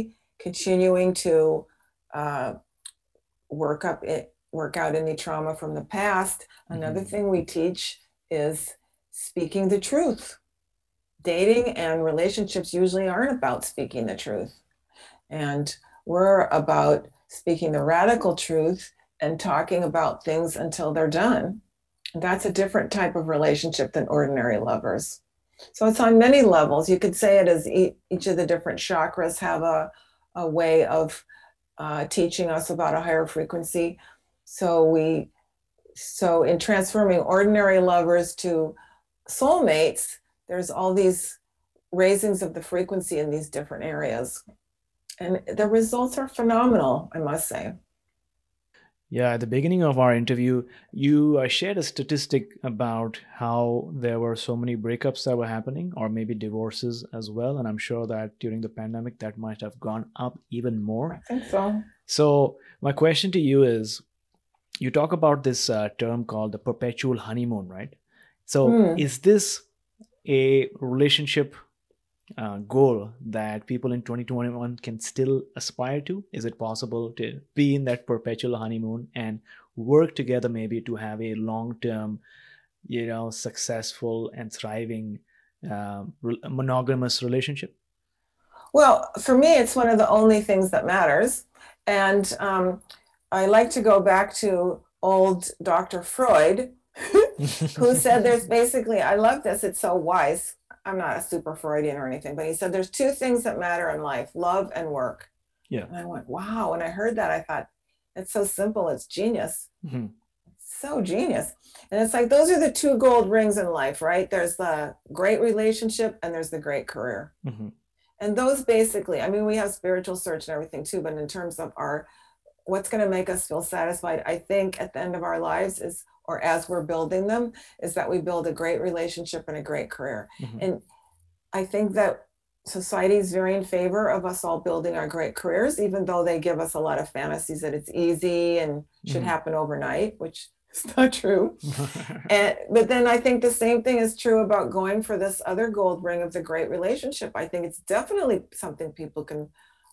to work out any trauma from the past. Another thing we teach is speaking the truth. Dating and relationships usually aren't about speaking the truth. And we're about speaking the radical truth and talking about things until they're done. That's a different type of relationship than ordinary lovers. So it's on many levels. You could say it as each of the different chakras have a way of teaching us about a higher frequency. So in transforming ordinary lovers to soulmates, there's all these raisings of the frequency in these different areas. And the results are phenomenal, I must say. Yeah, at the beginning of our interview, you shared a statistic about how there were so many breakups that were happening, or maybe divorces as well. And I'm sure that during the pandemic, that might have gone up even more. I think so. So my question to you is, you talk about this term called the perpetual honeymoon, right? So is this a relationship goal that people in 2021 can still aspire to? Is it possible to be in that perpetual honeymoon and work together maybe to have a long-term, successful and thriving monogamous relationship? Well, for me, it's one of the only things that matters. And I like to go back to old Dr. Freud, who said there's basically, I love this, it's so wise. I'm not a super Freudian or anything, but he said there's two things that matter in life, love and work. Yeah. And I went, wow. When I heard that, I thought, it's so simple, it's genius. It's so genius. And it's like, those are the two gold rings in life, right? There's the great relationship and there's the great career. And those basically, we have spiritual search and everything too, but in terms of what's going to make us feel satisfied, I think at the end of our lives is, or as we're building them, is that we build a great relationship and a great career. And I think that society is very in favor of us all building our great careers, even though they give us a lot of fantasies that it's easy and should happen overnight, which is not true. But then I think the same thing is true about going for this other gold ring of the great relationship. I think it's definitely something people can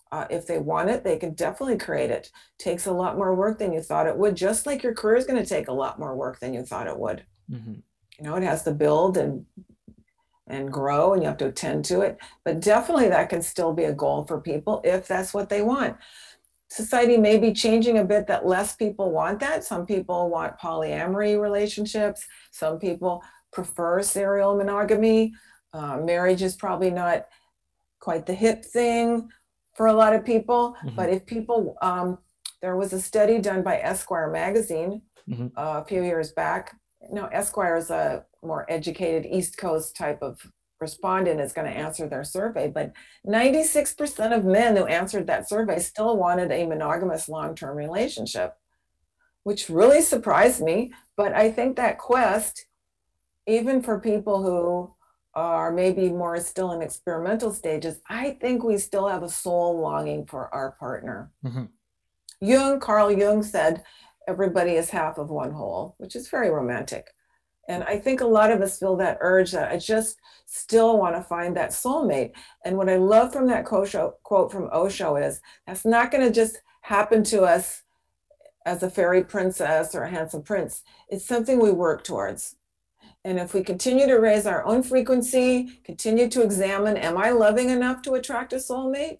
If they want it, they can definitely create it. Takes a lot more work than you thought it would, just like your career is going to take a lot more work than you thought it would. Mm-hmm. You know, it has to build and grow, and you have to attend to it. But definitely that can still be a goal for people if that's what they want. Society may be changing a bit that less people want that. Some people want polyamory relationships. Some people prefer serial monogamy. Marriage is probably not quite the hip thing for a lot of people. Mm-hmm. But if people, there was a study done by Esquire magazine Mm-hmm. a few years back. Now, Esquire is a more educated East Coast type of respondent is going to answer their survey, but 96% of men who answered that survey still wanted a monogamous long-term relationship, which really surprised me. But I think that quest, even for people who are maybe more still in experimental stages, I think we still have a soul longing for our partner. Mm-hmm. Carl Jung said, everybody is half of one whole, which is very romantic. And I think a lot of us feel that urge that I just still want to find that soulmate. And what I love from that quote from Osho is, that's not going to just happen to us as a fairy princess or a handsome prince. It's something we work towards. And if we continue to raise our own frequency, continue to examine, am I loving enough to attract a soulmate?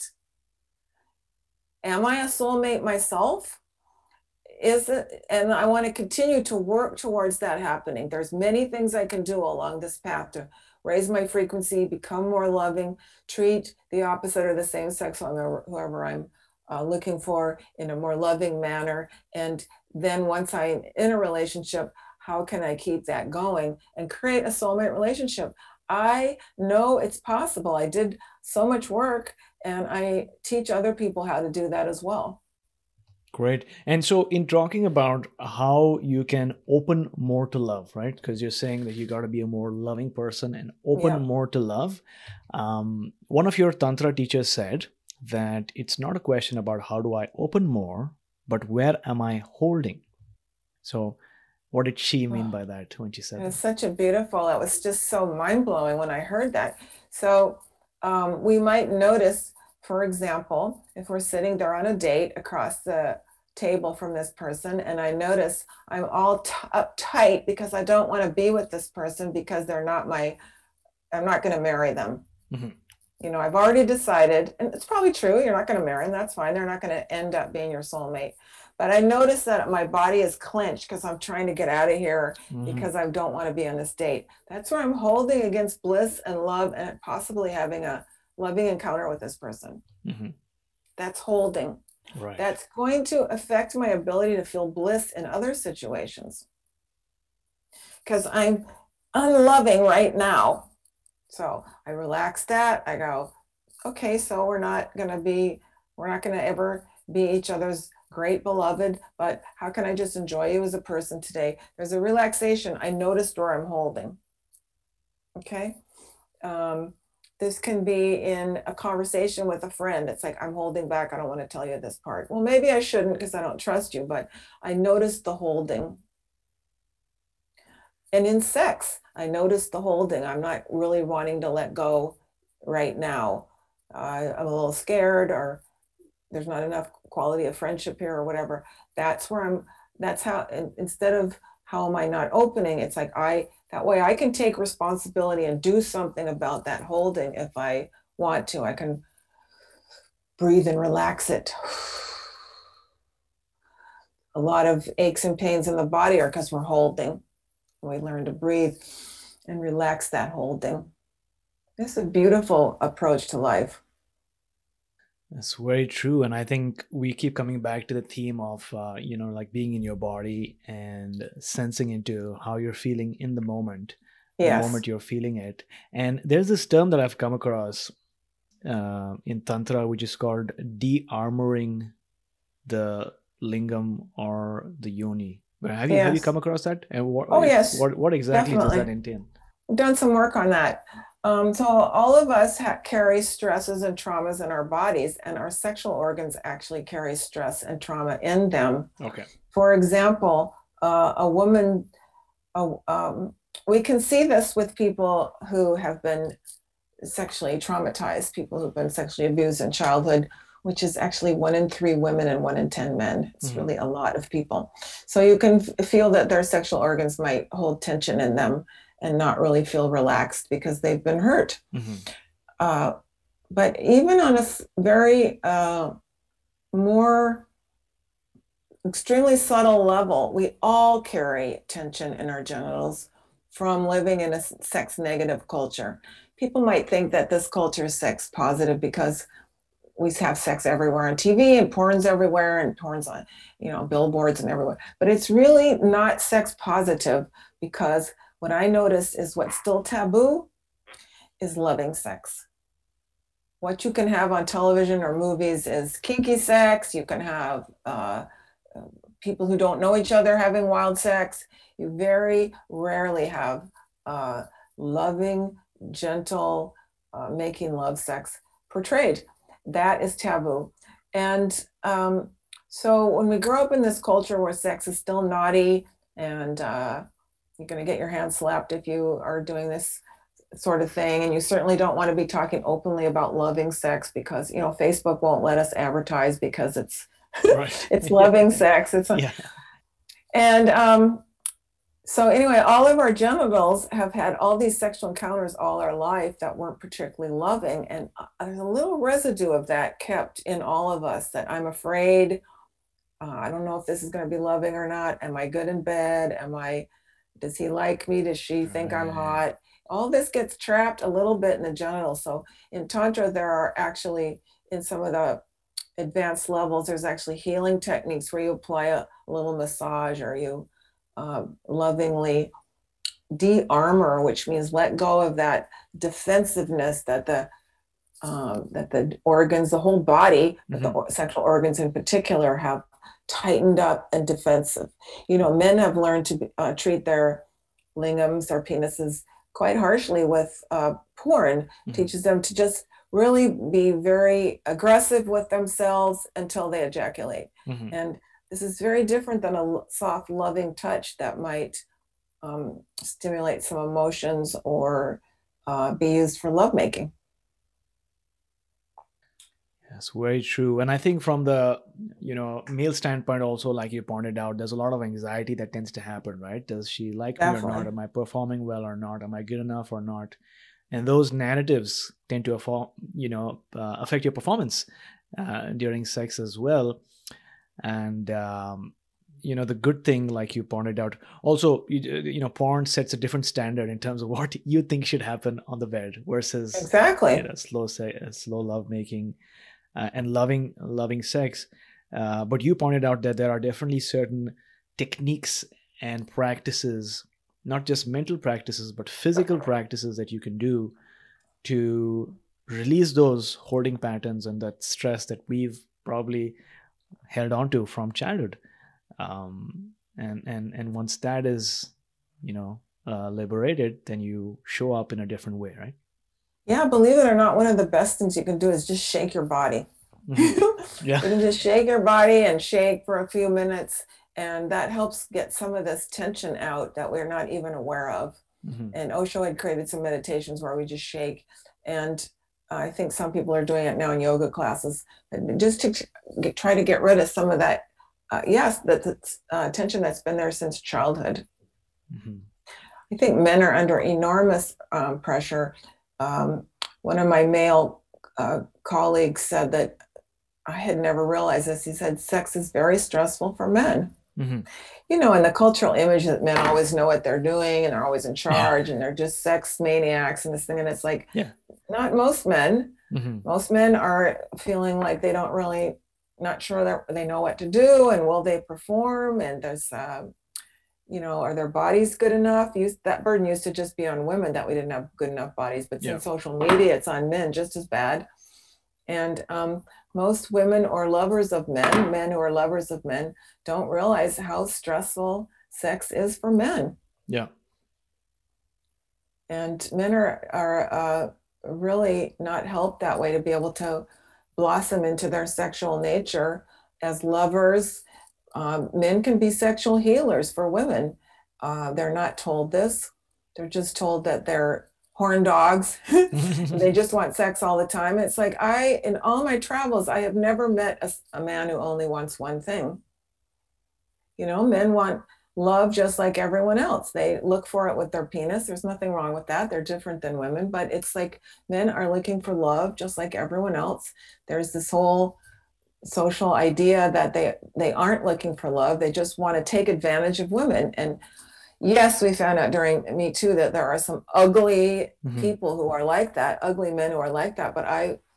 Am I a soulmate myself? Is it? And I want to continue to work towards that happening. There's many things I can do along this path to raise my frequency, become more loving, treat the opposite or the same sex, whoever I'm looking for, in a more loving manner. And then once I'm in a relationship, how can I keep that going and create a soulmate relationship? I know it's possible. I did so much work, and I teach other people how to do that as well. Great. And so in talking about how you can open more to love, right? Because you're saying that you got to be a more loving person and open more to love. One of your Tantra teachers said that it's not a question about how do I open more, but where am I holding? So what did she mean by that when she said that? It's such a beautiful, it was just so mind-blowing when I heard that. So we might notice, for example, if we're sitting there on a date across the table from this person, and I notice I'm all uptight because I don't want to be with this person because they're not I'm not going to marry them. Mm-hmm. You know, I've already decided, and it's probably true, you're not going to marry them, that's fine. They're not going to end up being your soulmate. But I notice that my body is clenched because I'm trying to get out of here because I don't want to be on this date. That's where I'm holding against bliss and love and possibly having a loving encounter with this person. Mm-hmm. That's holding. Right. That's going to affect my ability to feel bliss in other situations because I'm unloving right now. So I relax that. I go, okay, so we're not going to ever be each other's great beloved, but how can I just enjoy you as a person today? There's a relaxation. I noticed where I'm holding. Okay. This can be in a conversation with a friend. It's like, I'm holding back. I don't want to tell you this part. Well, maybe I shouldn't because I don't trust you, but I noticed the holding. And in sex, I noticed the holding. I'm not really wanting to let go right now. I'm a little scared, or there's not enough quality of friendship here or whatever. That's how, instead of how am I not opening, it's like that way I can take responsibility and do something about that holding if I want to. I can breathe and relax it. A lot of aches and pains in the body are because we're holding. We learn to breathe and relax that holding. It's a beautiful approach to life. That's very true. And I think we keep coming back to the theme of, like being in your body and sensing into how you're feeling in the moment, the moment you're feeling it. And there's this term that I've come across in Tantra, which is called de-armoring the lingam or the yoni. Have you come across that? And yes. What exactly Definitely. does that entail? I've done some work on that. So all of us carry stresses and traumas in our bodies, and our sexual organs actually carry stress and trauma in them. Okay. For example, a woman, we can see this with people who have been sexually traumatized, people who've been sexually abused in childhood. which is actually 1 in 3 women and 1 in 10 men. It's really a lot of people. So you can feel that their sexual organs might hold tension in them and not really feel relaxed because they've been hurt. But even on a very more extremely subtle level, we all carry tension in our genitals from living in a sex negative culture. People might think that this culture is sex positive because we have sex everywhere on TV and porn's everywhere and porn's on, billboards and everywhere. But it's really not sex positive, because what I noticed is what's still taboo is loving sex. What you can have on television or movies is kinky sex. You can have people who don't know each other having wild sex. You very rarely have loving, gentle, making love sex portrayed. That is taboo. And so when we grow up in this culture where sex is still naughty and you're going to get your hand slapped if you are doing this sort of thing, and you certainly don't want to be talking openly about loving sex because, Facebook won't let us advertise because it's right. it's loving sex. And so anyway, all of our genitals have had all these sexual encounters all our life that weren't particularly loving. And there's a little residue of that kept in all of us, that I'm afraid, I don't know if this is going to be loving or not. Am I good in bed? Does he like me? Does she think I'm hot? All this gets trapped a little bit in the genitals. So in Tantra, there are actually, in some of the advanced levels, there's actually healing techniques where you apply a little massage, or you lovingly de-armor, which means let go of that defensive-ness that the organs, the whole body, but the sexual organs in particular, have tightened up and defensive. Men have learned to treat their lingams, their penises, quite harshly with porn. Teaches them to just really be very aggressive with themselves until they ejaculate. And this is very different than a soft, loving touch that might stimulate some emotions or be used for lovemaking. Yes, very true. And I think from the, male standpoint also, like you pointed out, there's a lot of anxiety that tends to happen, right? Does she like me or not? Am I performing well or not? Am I good enough or not? And those narratives tend to affect your performance during sex as well. And the good thing, like you pointed out, also porn sets a different standard in terms of what you think should happen on the bed versus exactly slow love making and loving sex. But you pointed out that there are definitely certain techniques and practices, not just mental practices, but physical practices that you can do to release those holding patterns and that stress that we've probably held on to from childhood. And once that is, liberated, then you show up in a different way, right? Yeah, believe it or not, one of the best things you can do is just shake your body. Yeah. You can just shake your body and shake for a few minutes, and that helps get some of this tension out that we're not even aware of. And Osho had created some meditations where we just shake, and I think some people are doing it now in yoga classes, just to try to get rid of some of that, tension that's been there since childhood. I think men are under enormous pressure. One of my male colleagues said that, I had never realized this. He said, sex is very stressful for men. And the cultural image that men always know what they're doing and they're always in charge and they're just sex maniacs and this thing. And it's like, not most men. Most men are feeling like they don't really, not sure that they know what to do, and will they perform? And there's, are their bodies good enough? That burden used to just be on women, that we didn't have good enough bodies, but since social media, it's on men just as bad. And most women or lovers of men who are lovers of men, don't realize how stressful sex is for men. Yeah. And men are really not helped that way to be able to blossom into their sexual nature as lovers. Men can be sexual healers for women. They're not told this. They're just told that they're horn dogs. They just want sex all the time. It's like in all my travels, I have never met a man who only wants one thing. Men want love just like everyone else. They look for it with their penis. There's nothing wrong with that. They're different than women, but it's like men are looking for love just like everyone else. There's this whole social idea that they aren't looking for love. They just want to take advantage of women. And yes, we found out during Me Too that there are some ugly people who are like that, ugly men who are like that. But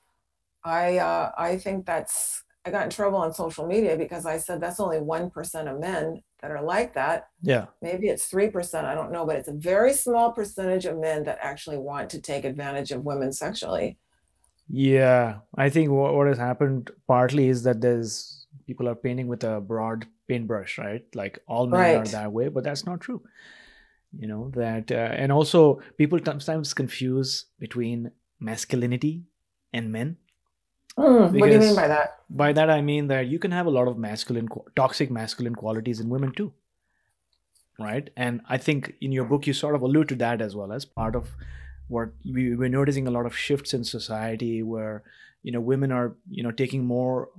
I think I got in trouble on social media because I said that's only 1% of men that are like that. Yeah. Maybe it's 3%. I don't know, but it's a very small percentage of men that actually want to take advantage of women sexually. Yeah. I think what has happened partly is that people are painting with a broad paintbrush, right? Like all men are that way, but that's not true. And also people sometimes confuse between masculinity and men. What do you mean by that? By that, I mean that you can have a lot of toxic masculine qualities in women too, right? And I think in your book, you sort of allude to that as well as part of what we're noticing a lot of shifts in society where, women are, taking more,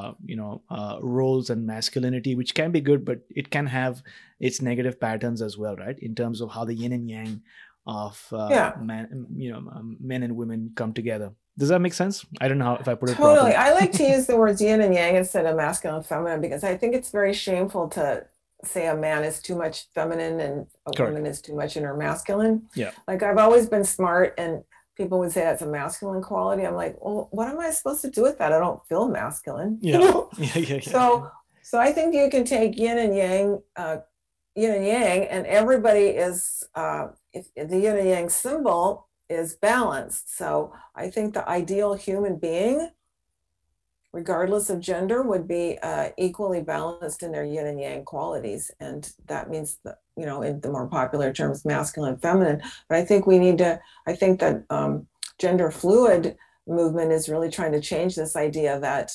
roles and masculinity, which can be good, but it can have its negative patterns as well, right? In terms of how the yin and yang of men and women come together. Does that make sense? I don't know if I put it totally. properly. I like to use the words yin and yang instead of masculine and feminine because I think it's very shameful to say a man is too much feminine and a woman is too much inner masculine. Yeah. Like I've always been smart and people would say that's a masculine quality. I'm like, well, what am I supposed to do with that? I don't feel masculine. Yeah. So I think you can take yin and yang, and everybody is, if the yin and yang symbol is balanced. So I think the ideal human being, regardless of gender, would be equally balanced in their yin and yang qualities. And that means that, in the more popular terms, masculine and feminine. But I think that gender fluid movement is really trying to change this idea that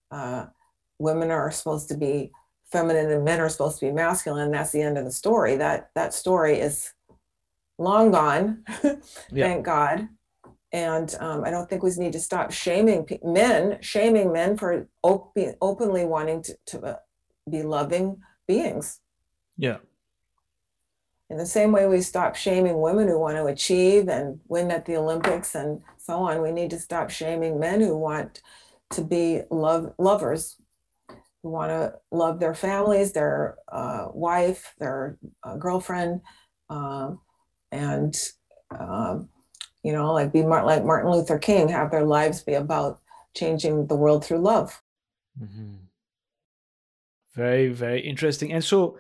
women are supposed to be feminine and men are supposed to be masculine. And that's the end of the story. That story is long gone, thank God. And I don't think we need to stop shaming men for openly wanting to be loving beings. Yeah. In the same way we stop shaming women who want to achieve and win at the Olympics and so on, we need to stop shaming men who want to be lovers, who want to love their families, their wife, their girlfriend, and like Martin Luther King, have their lives be about changing the world through love. Mm-hmm. Very, very interesting. And so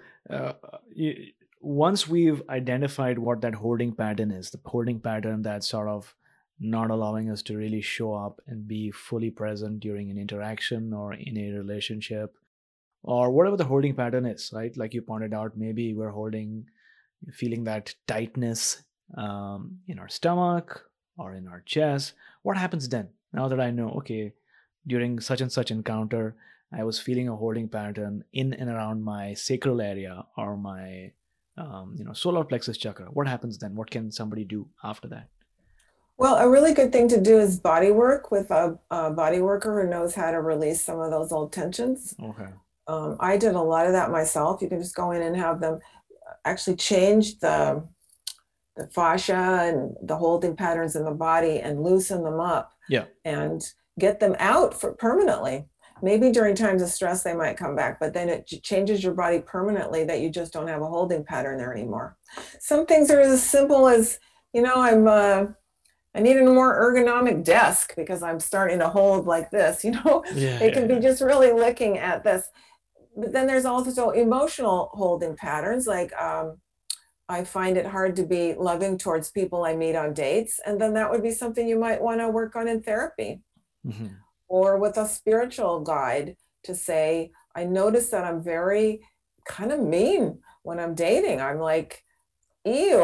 once we've identified what that holding pattern is, the holding pattern that's sort of not allowing us to really show up and be fully present during an interaction or in a relationship or whatever the holding pattern is, right? Like you pointed out, maybe we're feeling that tightness in our stomach or in our chest. What happens then? Now that I know, okay, during such and such encounter, I was feeling a holding pattern in and around my sacral area or my solar plexus chakra. What happens then? What can somebody do after that? Well, a really good thing to do is body work with a body worker who knows how to release some of those old tensions. Okay. I did a lot of that myself. You can just go in and have them actually change the fascia and the holding patterns in the body and loosen them up. Yeah. And get them out permanently. Maybe during times of stress, they might come back, but then it changes your body permanently that you just don't have a holding pattern there anymore. Some things are as simple as, I need a more ergonomic desk because I'm starting to hold like this, It can be just really looking at this. But then there's also emotional holding patterns. Like I find it hard to be loving towards people I meet on dates. And then that would be something you might want to work on in therapy. Mm-hmm. Or with a spiritual guide to say, I notice that I'm very kind of mean when I'm dating. I'm like, ew,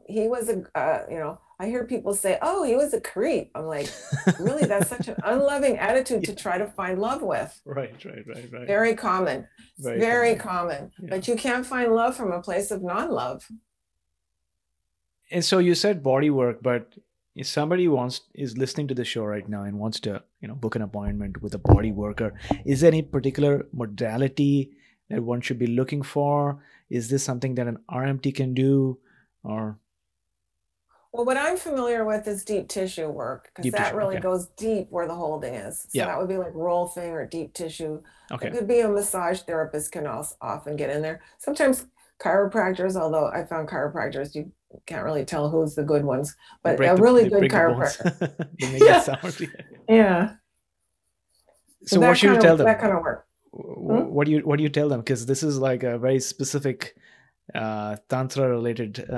I hear people say, oh, he was a creep. I'm like, really, that's such an unloving attitude to try to find love with. Right. Very common. Very common. Yeah. But you can't find love from a place of non-love. And so you said body work, but if somebody is listening to the show right now and wants to, book an appointment with a body worker, is there any particular modality that one should be looking for? Is this something that an RMT can do, or? Well, what I'm familiar with is deep tissue work, because that really goes deep where the holding is. So that would be like rolfing or deep tissue. Okay. It could be a massage therapist can also often get in there. Sometimes chiropractors, although I found chiropractors, you can't really tell who's the good ones, but a really good chiropractor. They make it sound. Yeah. So what should you tell them? That kind of work. What do you tell them? Because this is like a very specific tantra related.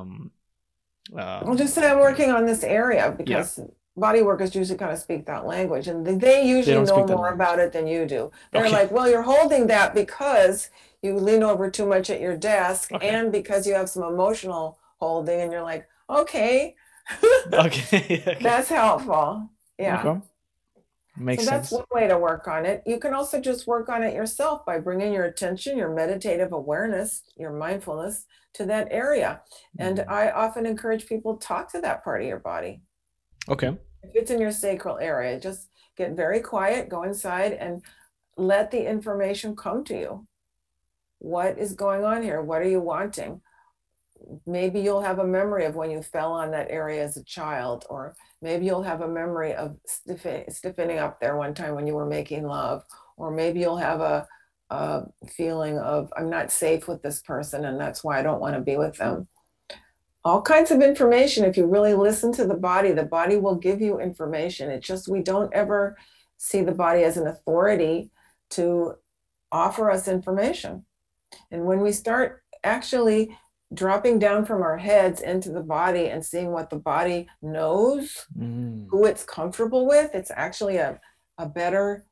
I'll just say I'm working on this area, because body workers usually kind of speak that language, and they usually know more about it than you do. They're like, well, you're holding that because you lean over too much at your desk, and because you have some emotional holding, and you're like, okay. Okay. That's helpful. Yeah. Okay. Makes sense. That's one way to work on it. You can also just work on it yourself by bringing your attention, your meditative awareness, your mindfulness to that area. And I often encourage people to talk to that part of your body. Okay. If it's in your sacral area, just get very quiet, go inside, and let the information come to you. What is going on here? What are you wanting? Maybe you'll have a memory of when you fell on that area as a child, or maybe you'll have a memory of stiffening up there one time when you were making love, or maybe you'll have a feeling of, I'm not safe with this person, and that's why I don't want to be with them. All kinds of information. If you really listen to the body will give you information. It's just we don't ever see the body as an authority to offer us information. And when we start actually dropping down from our heads into the body and seeing what the body knows, who it's comfortable with, it's actually a better,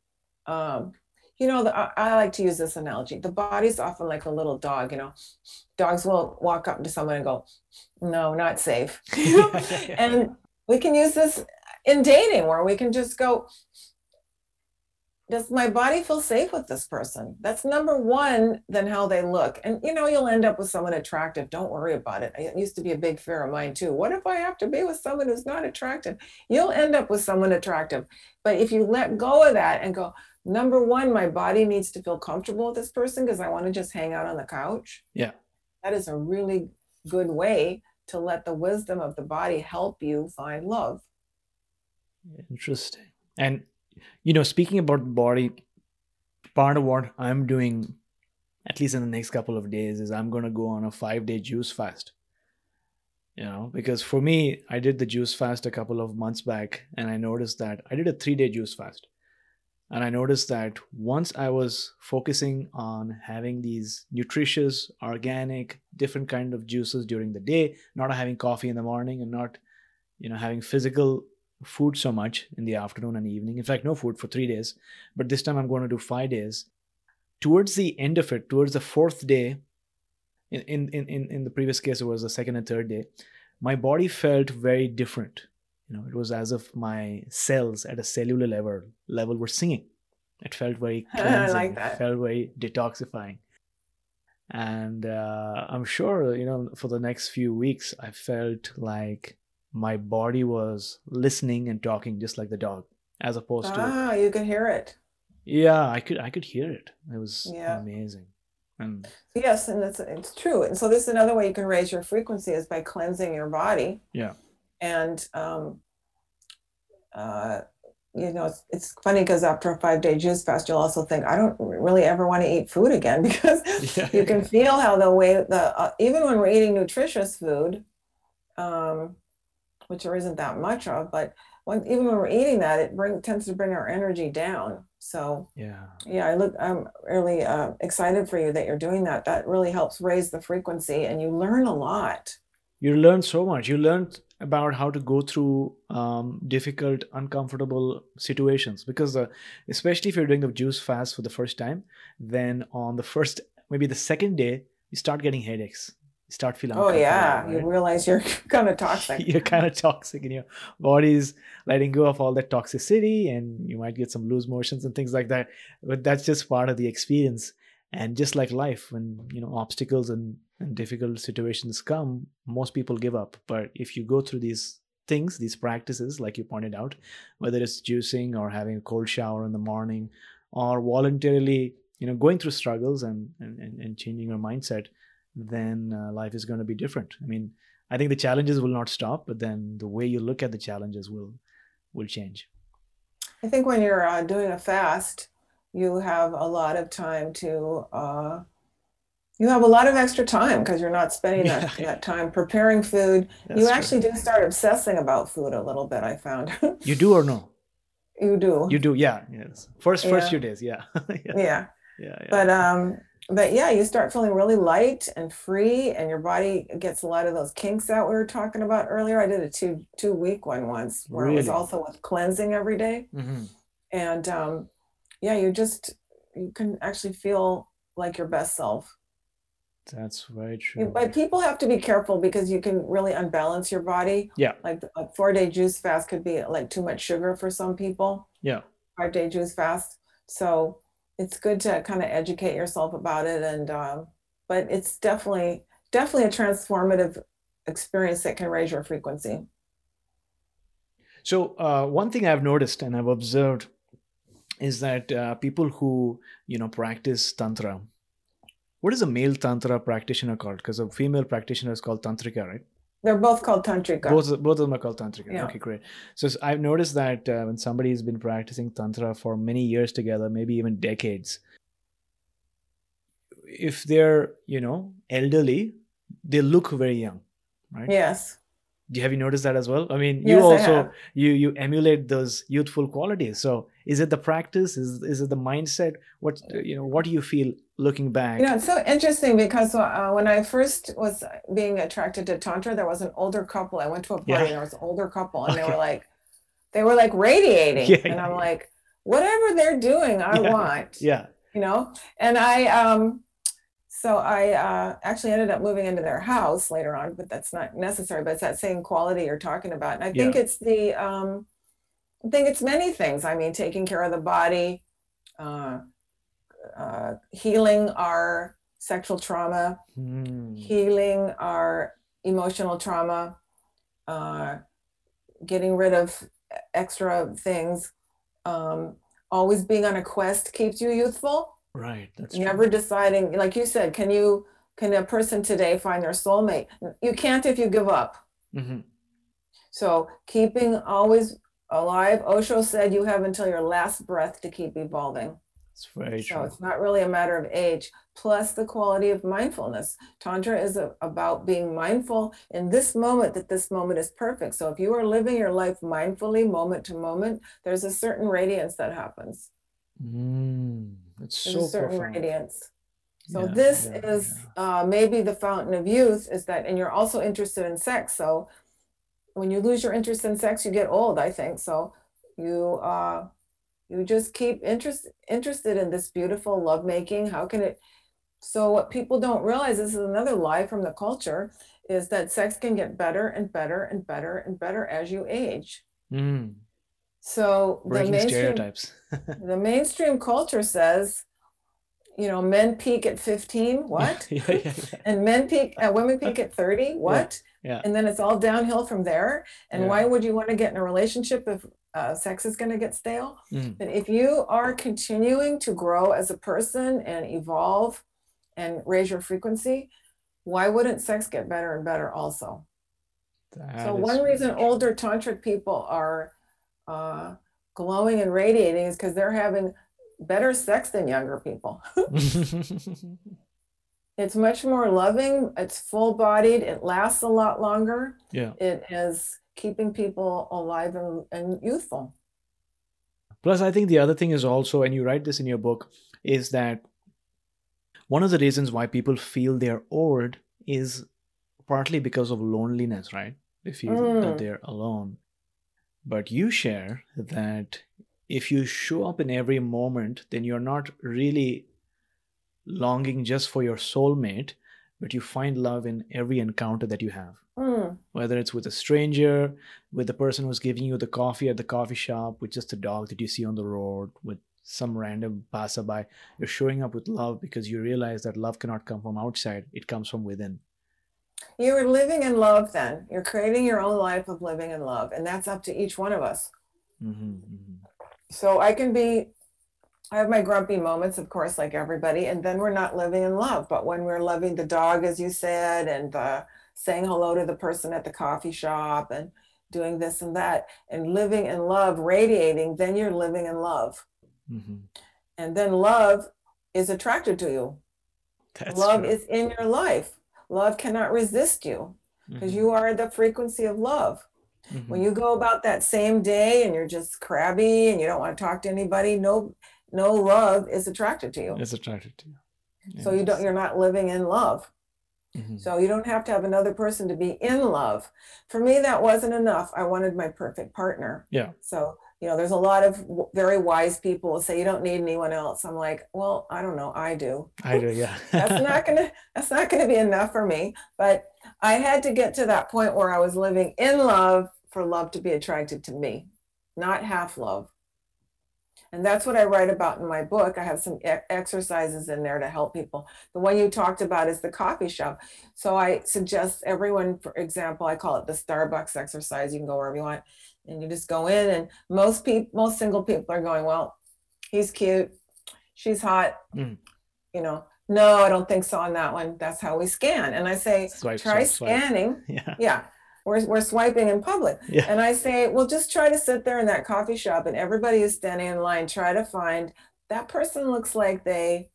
I like to use this analogy. The body's often like a little dog, dogs will walk up to someone and go, no, not safe. And we can use this in dating, where we can just go, does my body feel safe with this person? That's number one, than how they look. And you'll end up with someone attractive. Don't worry about it. It used to be a big fear of mine too. What if I have to be with someone who's not attractive? You'll end up with someone attractive. But if you let go of that and go, number one, my body needs to feel comfortable with this person because I want to just hang out on the couch. Yeah. That is a really good way to let the wisdom of the body help you find love. Interesting. And speaking about the body, part of what I'm doing, at least in the next couple of days, is I'm going to go on a 5-day juice fast. Because for me, I did the juice fast a couple of months back, and I noticed that I did a 3-day juice fast. And I noticed that once I was focusing on having these nutritious, organic, different kind of juices during the day, not having coffee in the morning, and not, having physical food so much in the afternoon and evening. In fact, no food for 3 days. But this time I'm going to do 5 days. Towards the end of it, towards the 4th day, in the previous case, it was the 2nd and 3rd day, my body felt very different. It was as if my cells at a cellular level were singing. It felt very cleansing. I like that. It felt very detoxifying. And I'm sure, for the next few weeks, I felt like my body was listening and talking just like the dog, as opposed to... you can hear it. Yeah, I could hear it. It was amazing. And yes, and it's true. And so this is another way you can raise your frequency, is by cleansing your body. Yeah. And, it's funny because after a 5-day juice fast, you'll also think, I don't really ever want to eat food again, because you can feel how the way even when we're eating nutritious food, which there isn't that much of, but even when we're eating that, it tends to bring our energy down. So I'm really excited for you that you're doing that. That really helps raise the frequency, and you learn a lot. You learn so much. You learned about how to go through difficult, uncomfortable situations, because especially if you're doing the juice fast for the first time, then on the first, maybe the 2nd day, you start getting headaches. You start feeling right? You realize you're kind of toxic. You're kind of toxic, and your body's letting go of all that toxicity, and you might get some loose motions and things like that. But that's just part of the experience. And just like life, when obstacles and and difficult situations come, most people give up. But if you go through these things, these practices, like you pointed out, whether it's juicing or having a cold shower in the morning, or voluntarily, going through struggles and changing your mindset, then life is going to be different. I mean, I think the challenges will not stop, but then the way you look at the challenges will change. I think when you're doing a fast, you have a lot of time to, you have a lot of extra time because you're not spending that time preparing food. That's you true. actually do start obsessing about food a little bit, I found. You do or no? You do. You do, yeah. Yes. First few days, yeah. Yeah. Yeah. But yeah, you start feeling really light and free, and your body gets a lot of those kinks out we were talking about earlier. I did a two-week one once where it was Really? also with cleansing every day. Mm-hmm. And yeah, you can actually feel like your best self. That's very true. But people have to be careful because you can really unbalance your body. Yeah. Like a 4-day juice fast could be like too much sugar for some people. Yeah. 5-day juice fast. So it's good to kind of educate yourself about it. And but it's definitely a transformative experience that can raise your frequency. So one thing I've noticed and I've observed is that people who practice tantra. What is a male tantra practitioner called? Because a female practitioner is called tantrika, right? They're both called tantrika. Both of them are called tantrika. Yeah. Okay, great. So I've noticed that when somebody's been practicing tantra for many years together, maybe even decades, if they're elderly, they look very young, right? Yes. Have you noticed that as well? I mean, Yes, you I also have. you emulate those youthful qualities. So is it the practice? Is it the mindset? What do you feel looking back? It's so interesting because when I first was being attracted to tantra, there was an older couple. I went to a party and there was an older couple, and they were like radiating, Yeah, and yeah, I'm yeah. like, whatever they're doing, I want. Yeah. And I actually ended up moving into their house later on, but that's not necessary. But it's that same quality you're talking about. And I think it's many things. I mean, taking care of the body, healing our sexual trauma, healing our emotional trauma, getting rid of extra things, always being on a quest keeps you youthful. Right. That's Never true. deciding, like you said, can a person today find their soulmate? You can't if you give up. Mm-hmm. So keeping always alive, Osho said you have until your last breath to keep evolving. It's very So true. it's not really a matter of age, plus the quality of mindfulness. Tantra is about being mindful in this moment, that this moment is perfect. So if you are living your life mindfully, moment to moment, there's a certain radiance that happens. It's There's so a certain profound. radiance. So Yeah, this yeah, is maybe the fountain of youth is that, and you're also interested in sex. So when you lose your interest in sex, you get old, I think. So you just keep interested in this beautiful lovemaking. How can it? So what people don't realize, this is another lie from the culture, is that sex can get better and better and better and better as you age. So breaking stereotypes. the mainstream culture says, men peak at 15. What? Yeah. And women peak at 30. What? Yeah. And then it's all downhill from there. And why would you want to get in a relationship if sex is going to get stale? But if you are continuing to grow as a person and evolve and raise your frequency, why wouldn't sex get better and better also? So one reason older tantric people are glowing and radiating is because they're having better sex than younger people. It's much more loving. It's full-bodied. It lasts a lot longer. Yeah. It is keeping people alive and youthful. Plus, I think the other thing is also, and you write this in your book, is that one of the reasons why people feel they're old is partly because of loneliness, right? They feel that they're alone. But you share that if you show up in every moment, then you're not really longing just for your soulmate, but you find love in every encounter that you have. Whether it's with a stranger, with the person who's giving you the coffee at the coffee shop, with just a dog that you see on the road, with some random passerby. You're showing up with love because you realize that love cannot come from outside, it comes from within. You're living in love then. You're creating your own life of living in love. And that's up to each one of us. So I have my grumpy moments, of course, like everybody, and then we're not living in love. But when we're loving the dog, as you said, and saying hello to the person at the coffee shop and doing this and that and living in love, radiating, then you're living in love. And then love is attracted to you. Love is in your life. Love cannot resist you because you are the frequency of love. When you go about that same day and you're just crabby and you don't want to talk to anybody, no love is attracted to you. It's attracted to you. Yes. So you're not living in love. So you don't have to have another person to be in love. For me, that wasn't enough. I wanted my perfect partner. Yeah. So, there's a lot of very wise people who say you don't need anyone else. I'm like, well, I don't know. I do. Yeah. That's not gonna be enough for me. But I had to get to that point where I was living in love for love to be attracted to me, not half love. And that's what I write about in my book. I have some exercises in there to help people. The one you talked about is the coffee shop. So I suggest everyone, for example, I call it the Starbucks exercise. You can go wherever you want. And you just go in, and most single people are going, well, he's cute, she's hot. No, I don't think so on that one. That's how we scan. And I say, try scanning. Yeah. We're swiping in public. Yeah. And I say, well, just try to sit there in that coffee shop and everybody is standing in line. Try to find that person looks like they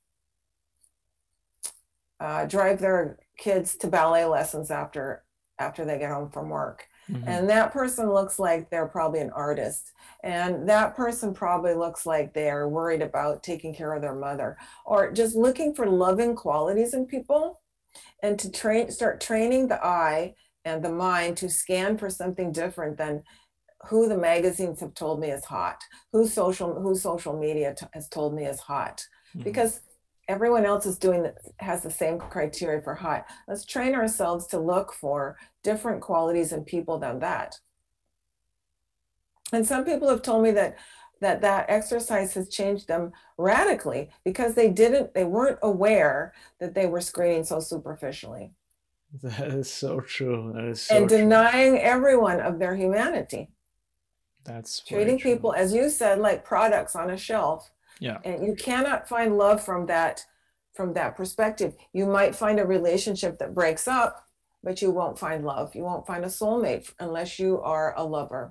drive their kids to ballet lessons after they get home from work. And that person looks like they're probably an artist. And that person probably looks like they're worried about taking care of their mother, or just looking for loving qualities in people, and to start training the eye and the mind to scan for something different than who the magazines have told me is hot, who social media has told me is hot, because everyone else has the same criteria for hot. Let's train ourselves to look for different qualities in people than that. And some people have told me that exercise has changed them radically because they weren't aware that they were screening so superficially. That is so true. And denying everyone of their humanity. That's treating people, as you said, like products on a shelf. Yeah. And you cannot find love from that perspective. You might find a relationship that breaks up, but you won't find love. You won't find a soulmate unless you are a lover.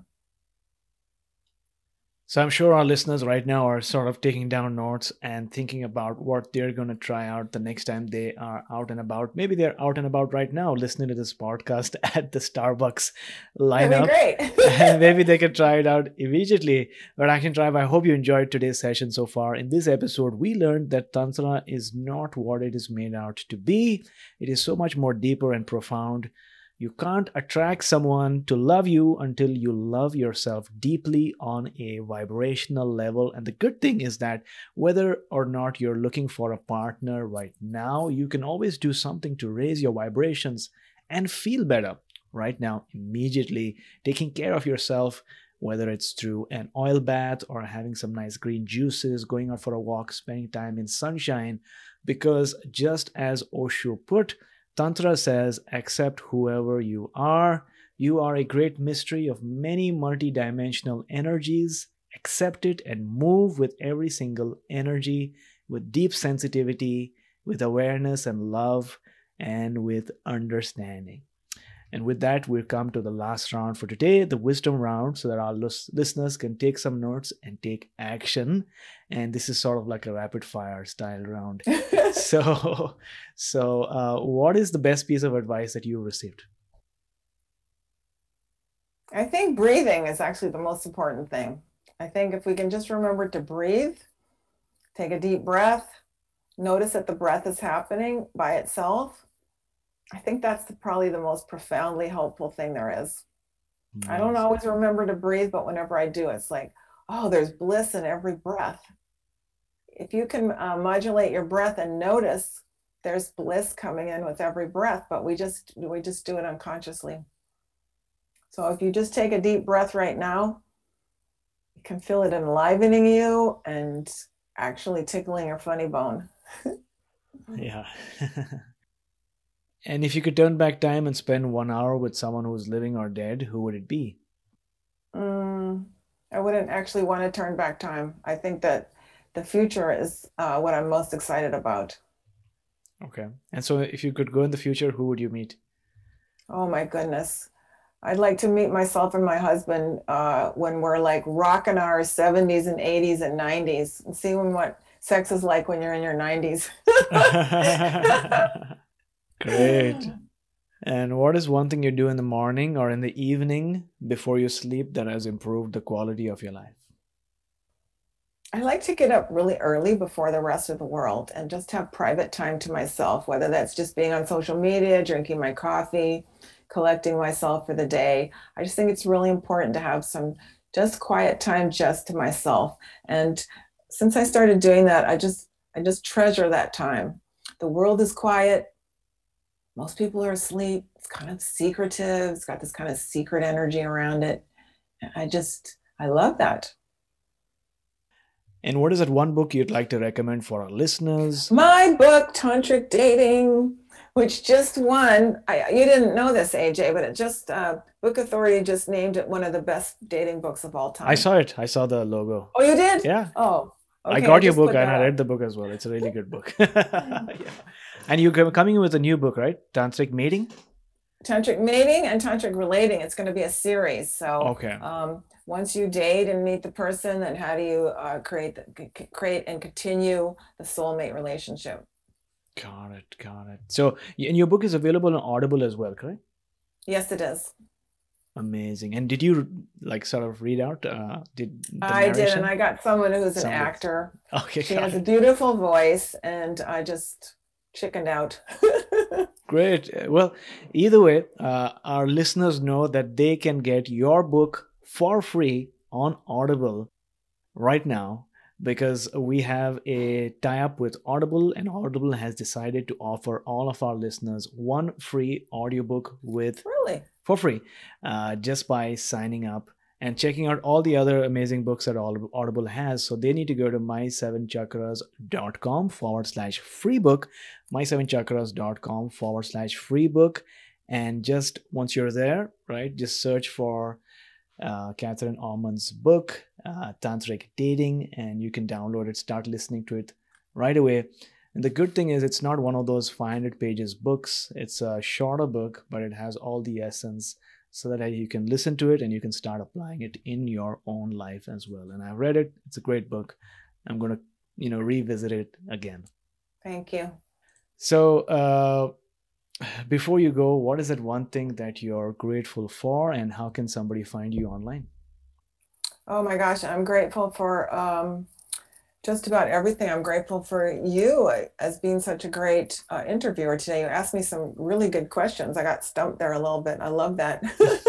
So I'm sure our listeners right now are sort of taking down notes and thinking about what they're going to try out the next time they are out and about. Maybe they're out and about right now listening to this podcast at the Starbucks lineup. That'd be great. And maybe they could try it out immediately. But Action Tribe, I hope you enjoyed today's session so far. In this episode, we learned that Tantra is not what it is made out to be. It is so much more deeper and profound. You can't attract someone to love you until you love yourself deeply on a vibrational level. And the good thing is that whether or not you're looking for a partner right now, you can always do something to raise your vibrations and feel better right now, immediately. Taking care of yourself, whether it's through an oil bath or having some nice green juices, going out for a walk, spending time in sunshine. Because just as Osho put, Tantra says, accept whoever you are. You are a great mystery of many multidimensional energies. Accept it and move with every single energy, with deep sensitivity, with awareness and love, and with understanding. And with that, we've come to the last round for today, the wisdom round, so that our listeners can take some notes and take action. And this is sort of like a rapid fire style round. So what is the best piece of advice that you've received? I think breathing is actually the most important thing. I think if we can just remember to breathe, take a deep breath, notice that the breath is happening by itself. I think that's probably the most profoundly helpful thing there is. Nice. I don't always remember to breathe, but whenever I do, it's like, oh, there's bliss in every breath. If you can modulate your breath and notice, there's bliss coming in with every breath, but we just do it unconsciously. So if you just take a deep breath right now, You can feel it enlivening you and actually tickling your funny bone. Yeah. And if you could turn back time and spend 1 hour with someone who's living or dead, who would it be? I wouldn't actually want to turn back time. I think that the future is what I'm most excited about. Okay. And so if you could go in the future, who would you meet? Oh my goodness. I'd like to meet myself and my husband when we're like rocking our 70s and 80s and 90s and see what sex is like when you're in your 90s. Great. And what is one thing you do in the morning or in the evening before you sleep that has improved the quality of your life? I like to get up really early before the rest of the world and just have private time to myself, whether that's just being on social media, drinking my coffee, collecting myself for the day. I just think it's really important to have some just quiet time just to myself. And since I started doing that, I just treasure that time. The world is quiet. Most people are asleep. It's kind of secretive. It's got this kind of secret energy around it. I love that. And what is that one book you'd like to recommend for our listeners? My book, Tantric Dating, which just won. You didn't know this, AJ, but it just Book Authority just named it one of the best dating books of all time. I saw it. I saw the logo. Oh, you did? Yeah. Oh, okay. I got your book and I read the book as well. It's a really good book. Yeah. And you're coming with a new book, right? Tantric Mating? Tantric Mating and Tantric Relating. It's going to be a series. So okay. Once you date and meet the person, then how do you create and continue the soulmate relationship? Got it. So, and your book is available on Audible as well, correct? Yes, it is. Amazing. And did you sort of read out? I did, and I got someone who's an actor. Okay. She has a beautiful voice, and I just chickened out. Great. Well, either way, our listeners know that they can get your book for free on Audible right now because we have a tie-up with Audible, and Audible has decided to offer all of our listeners one free audiobook for free just by signing up and checking out all the other amazing books that Audible has. So they need to go to my7chakras.com/free book, my7chakras.com/free book. And just once you're there, right, just search for Catherine Allman's book, Tantric Dating, and you can download it, start listening to it right away. And the good thing is it's not one of those 500 pages books. It's a shorter book, but it has all the essence so that you can listen to it and you can start applying it in your own life as well. And I've read it. It's a great book. I'm going to, revisit it again. Thank you. So, before you go, what is that one thing that you're grateful for, and how can somebody find you online? Oh my gosh, I'm grateful for just about everything. I'm grateful for you as being such a great interviewer today. You asked me some really good questions. I got stumped there a little bit. I love that.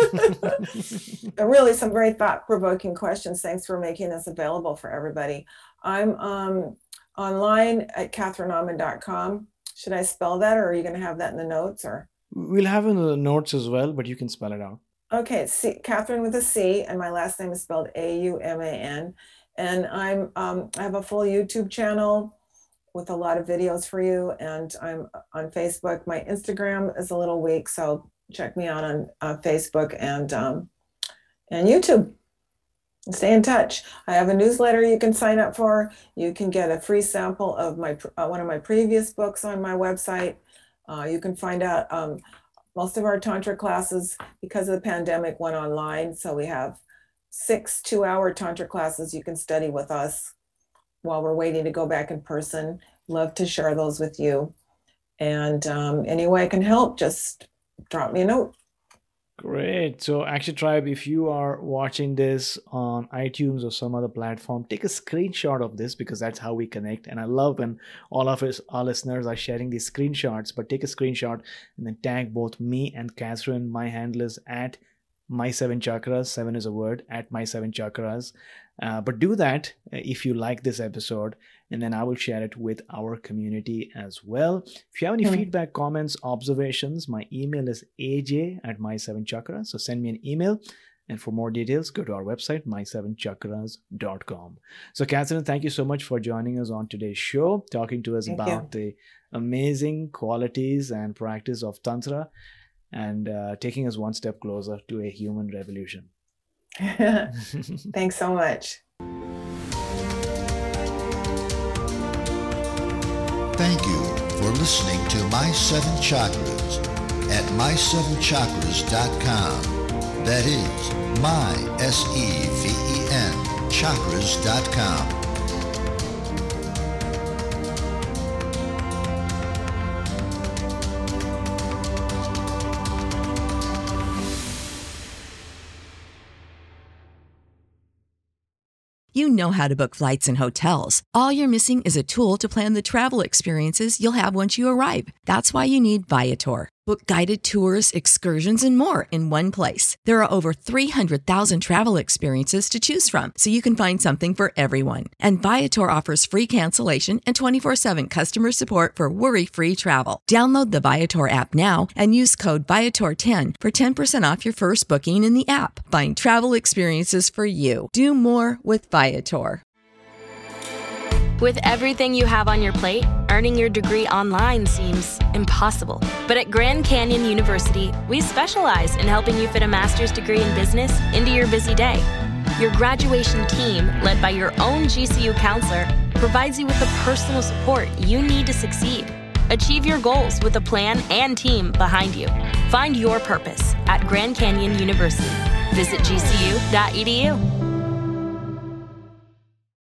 Really some very thought-provoking questions. Thanks for making this available for everybody. I'm online at catherineallman.com. Should I spell that, or are you going to have that in the notes? Or we'll have in the notes as well, but you can spell it out. Okay, Catherine with a C, and my last name is spelled Auman. And I have a full YouTube channel with a lot of videos for you, and I'm on Facebook. My Instagram is a little weak, so check me out on Facebook and YouTube. Stay in touch. I have a newsletter you can sign up for. You can get a free sample of my one of my previous books on my website. You can find out most of our Tantra classes, because of the pandemic, went online. So we have 6 2-hour Tantra classes you can study with us while we're waiting to go back in person. Love to share those with you. And any way I can help, just drop me a note. Great. So Action Tribe, if you are watching this on iTunes or some other platform, take a screenshot of this, because that's how we connect. And I love when all of us, our listeners, are sharing these screenshots. But take a screenshot and then tag both me and Catherine. My handle is at my7chakras. 7 is a word, at my7chakras. But do that if you like this episode, and then I will share it with our community as well. If you have any feedback, comments, observations, my email is aj@my7chakras. So send me an email. And for more details, go to our website, my7chakras.com. So, Catherine, thank you so much for joining us on today's show, talking to us about the amazing qualities and practice of Tantra and taking us one step closer to a human revolution. Thanks so much. Thank you for listening to My 7 Chakras at my7chakras.com. That is my-seven chakras.com. You know how to book flights and hotels. All you're missing is a tool to plan the travel experiences you'll have once you arrive. That's why you need Viator. Book guided tours, excursions, and more in one place. There are over 300,000 travel experiences to choose from, so you can find something for everyone. And Viator offers free cancellation and 24/7 customer support for worry-free travel. Download the Viator app now and use code Viator10 for 10% off your first booking in the app. Find travel experiences for you. Do more with Viator. With everything you have on your plate, earning your degree online seems impossible. But at Grand Canyon University, we specialize in helping you fit a master's degree in business into your busy day. Your graduation team, led by your own GCU counselor, provides you with the personal support you need to succeed. Achieve your goals with a plan and team behind you. Find your purpose at Grand Canyon University. Visit gcu.edu.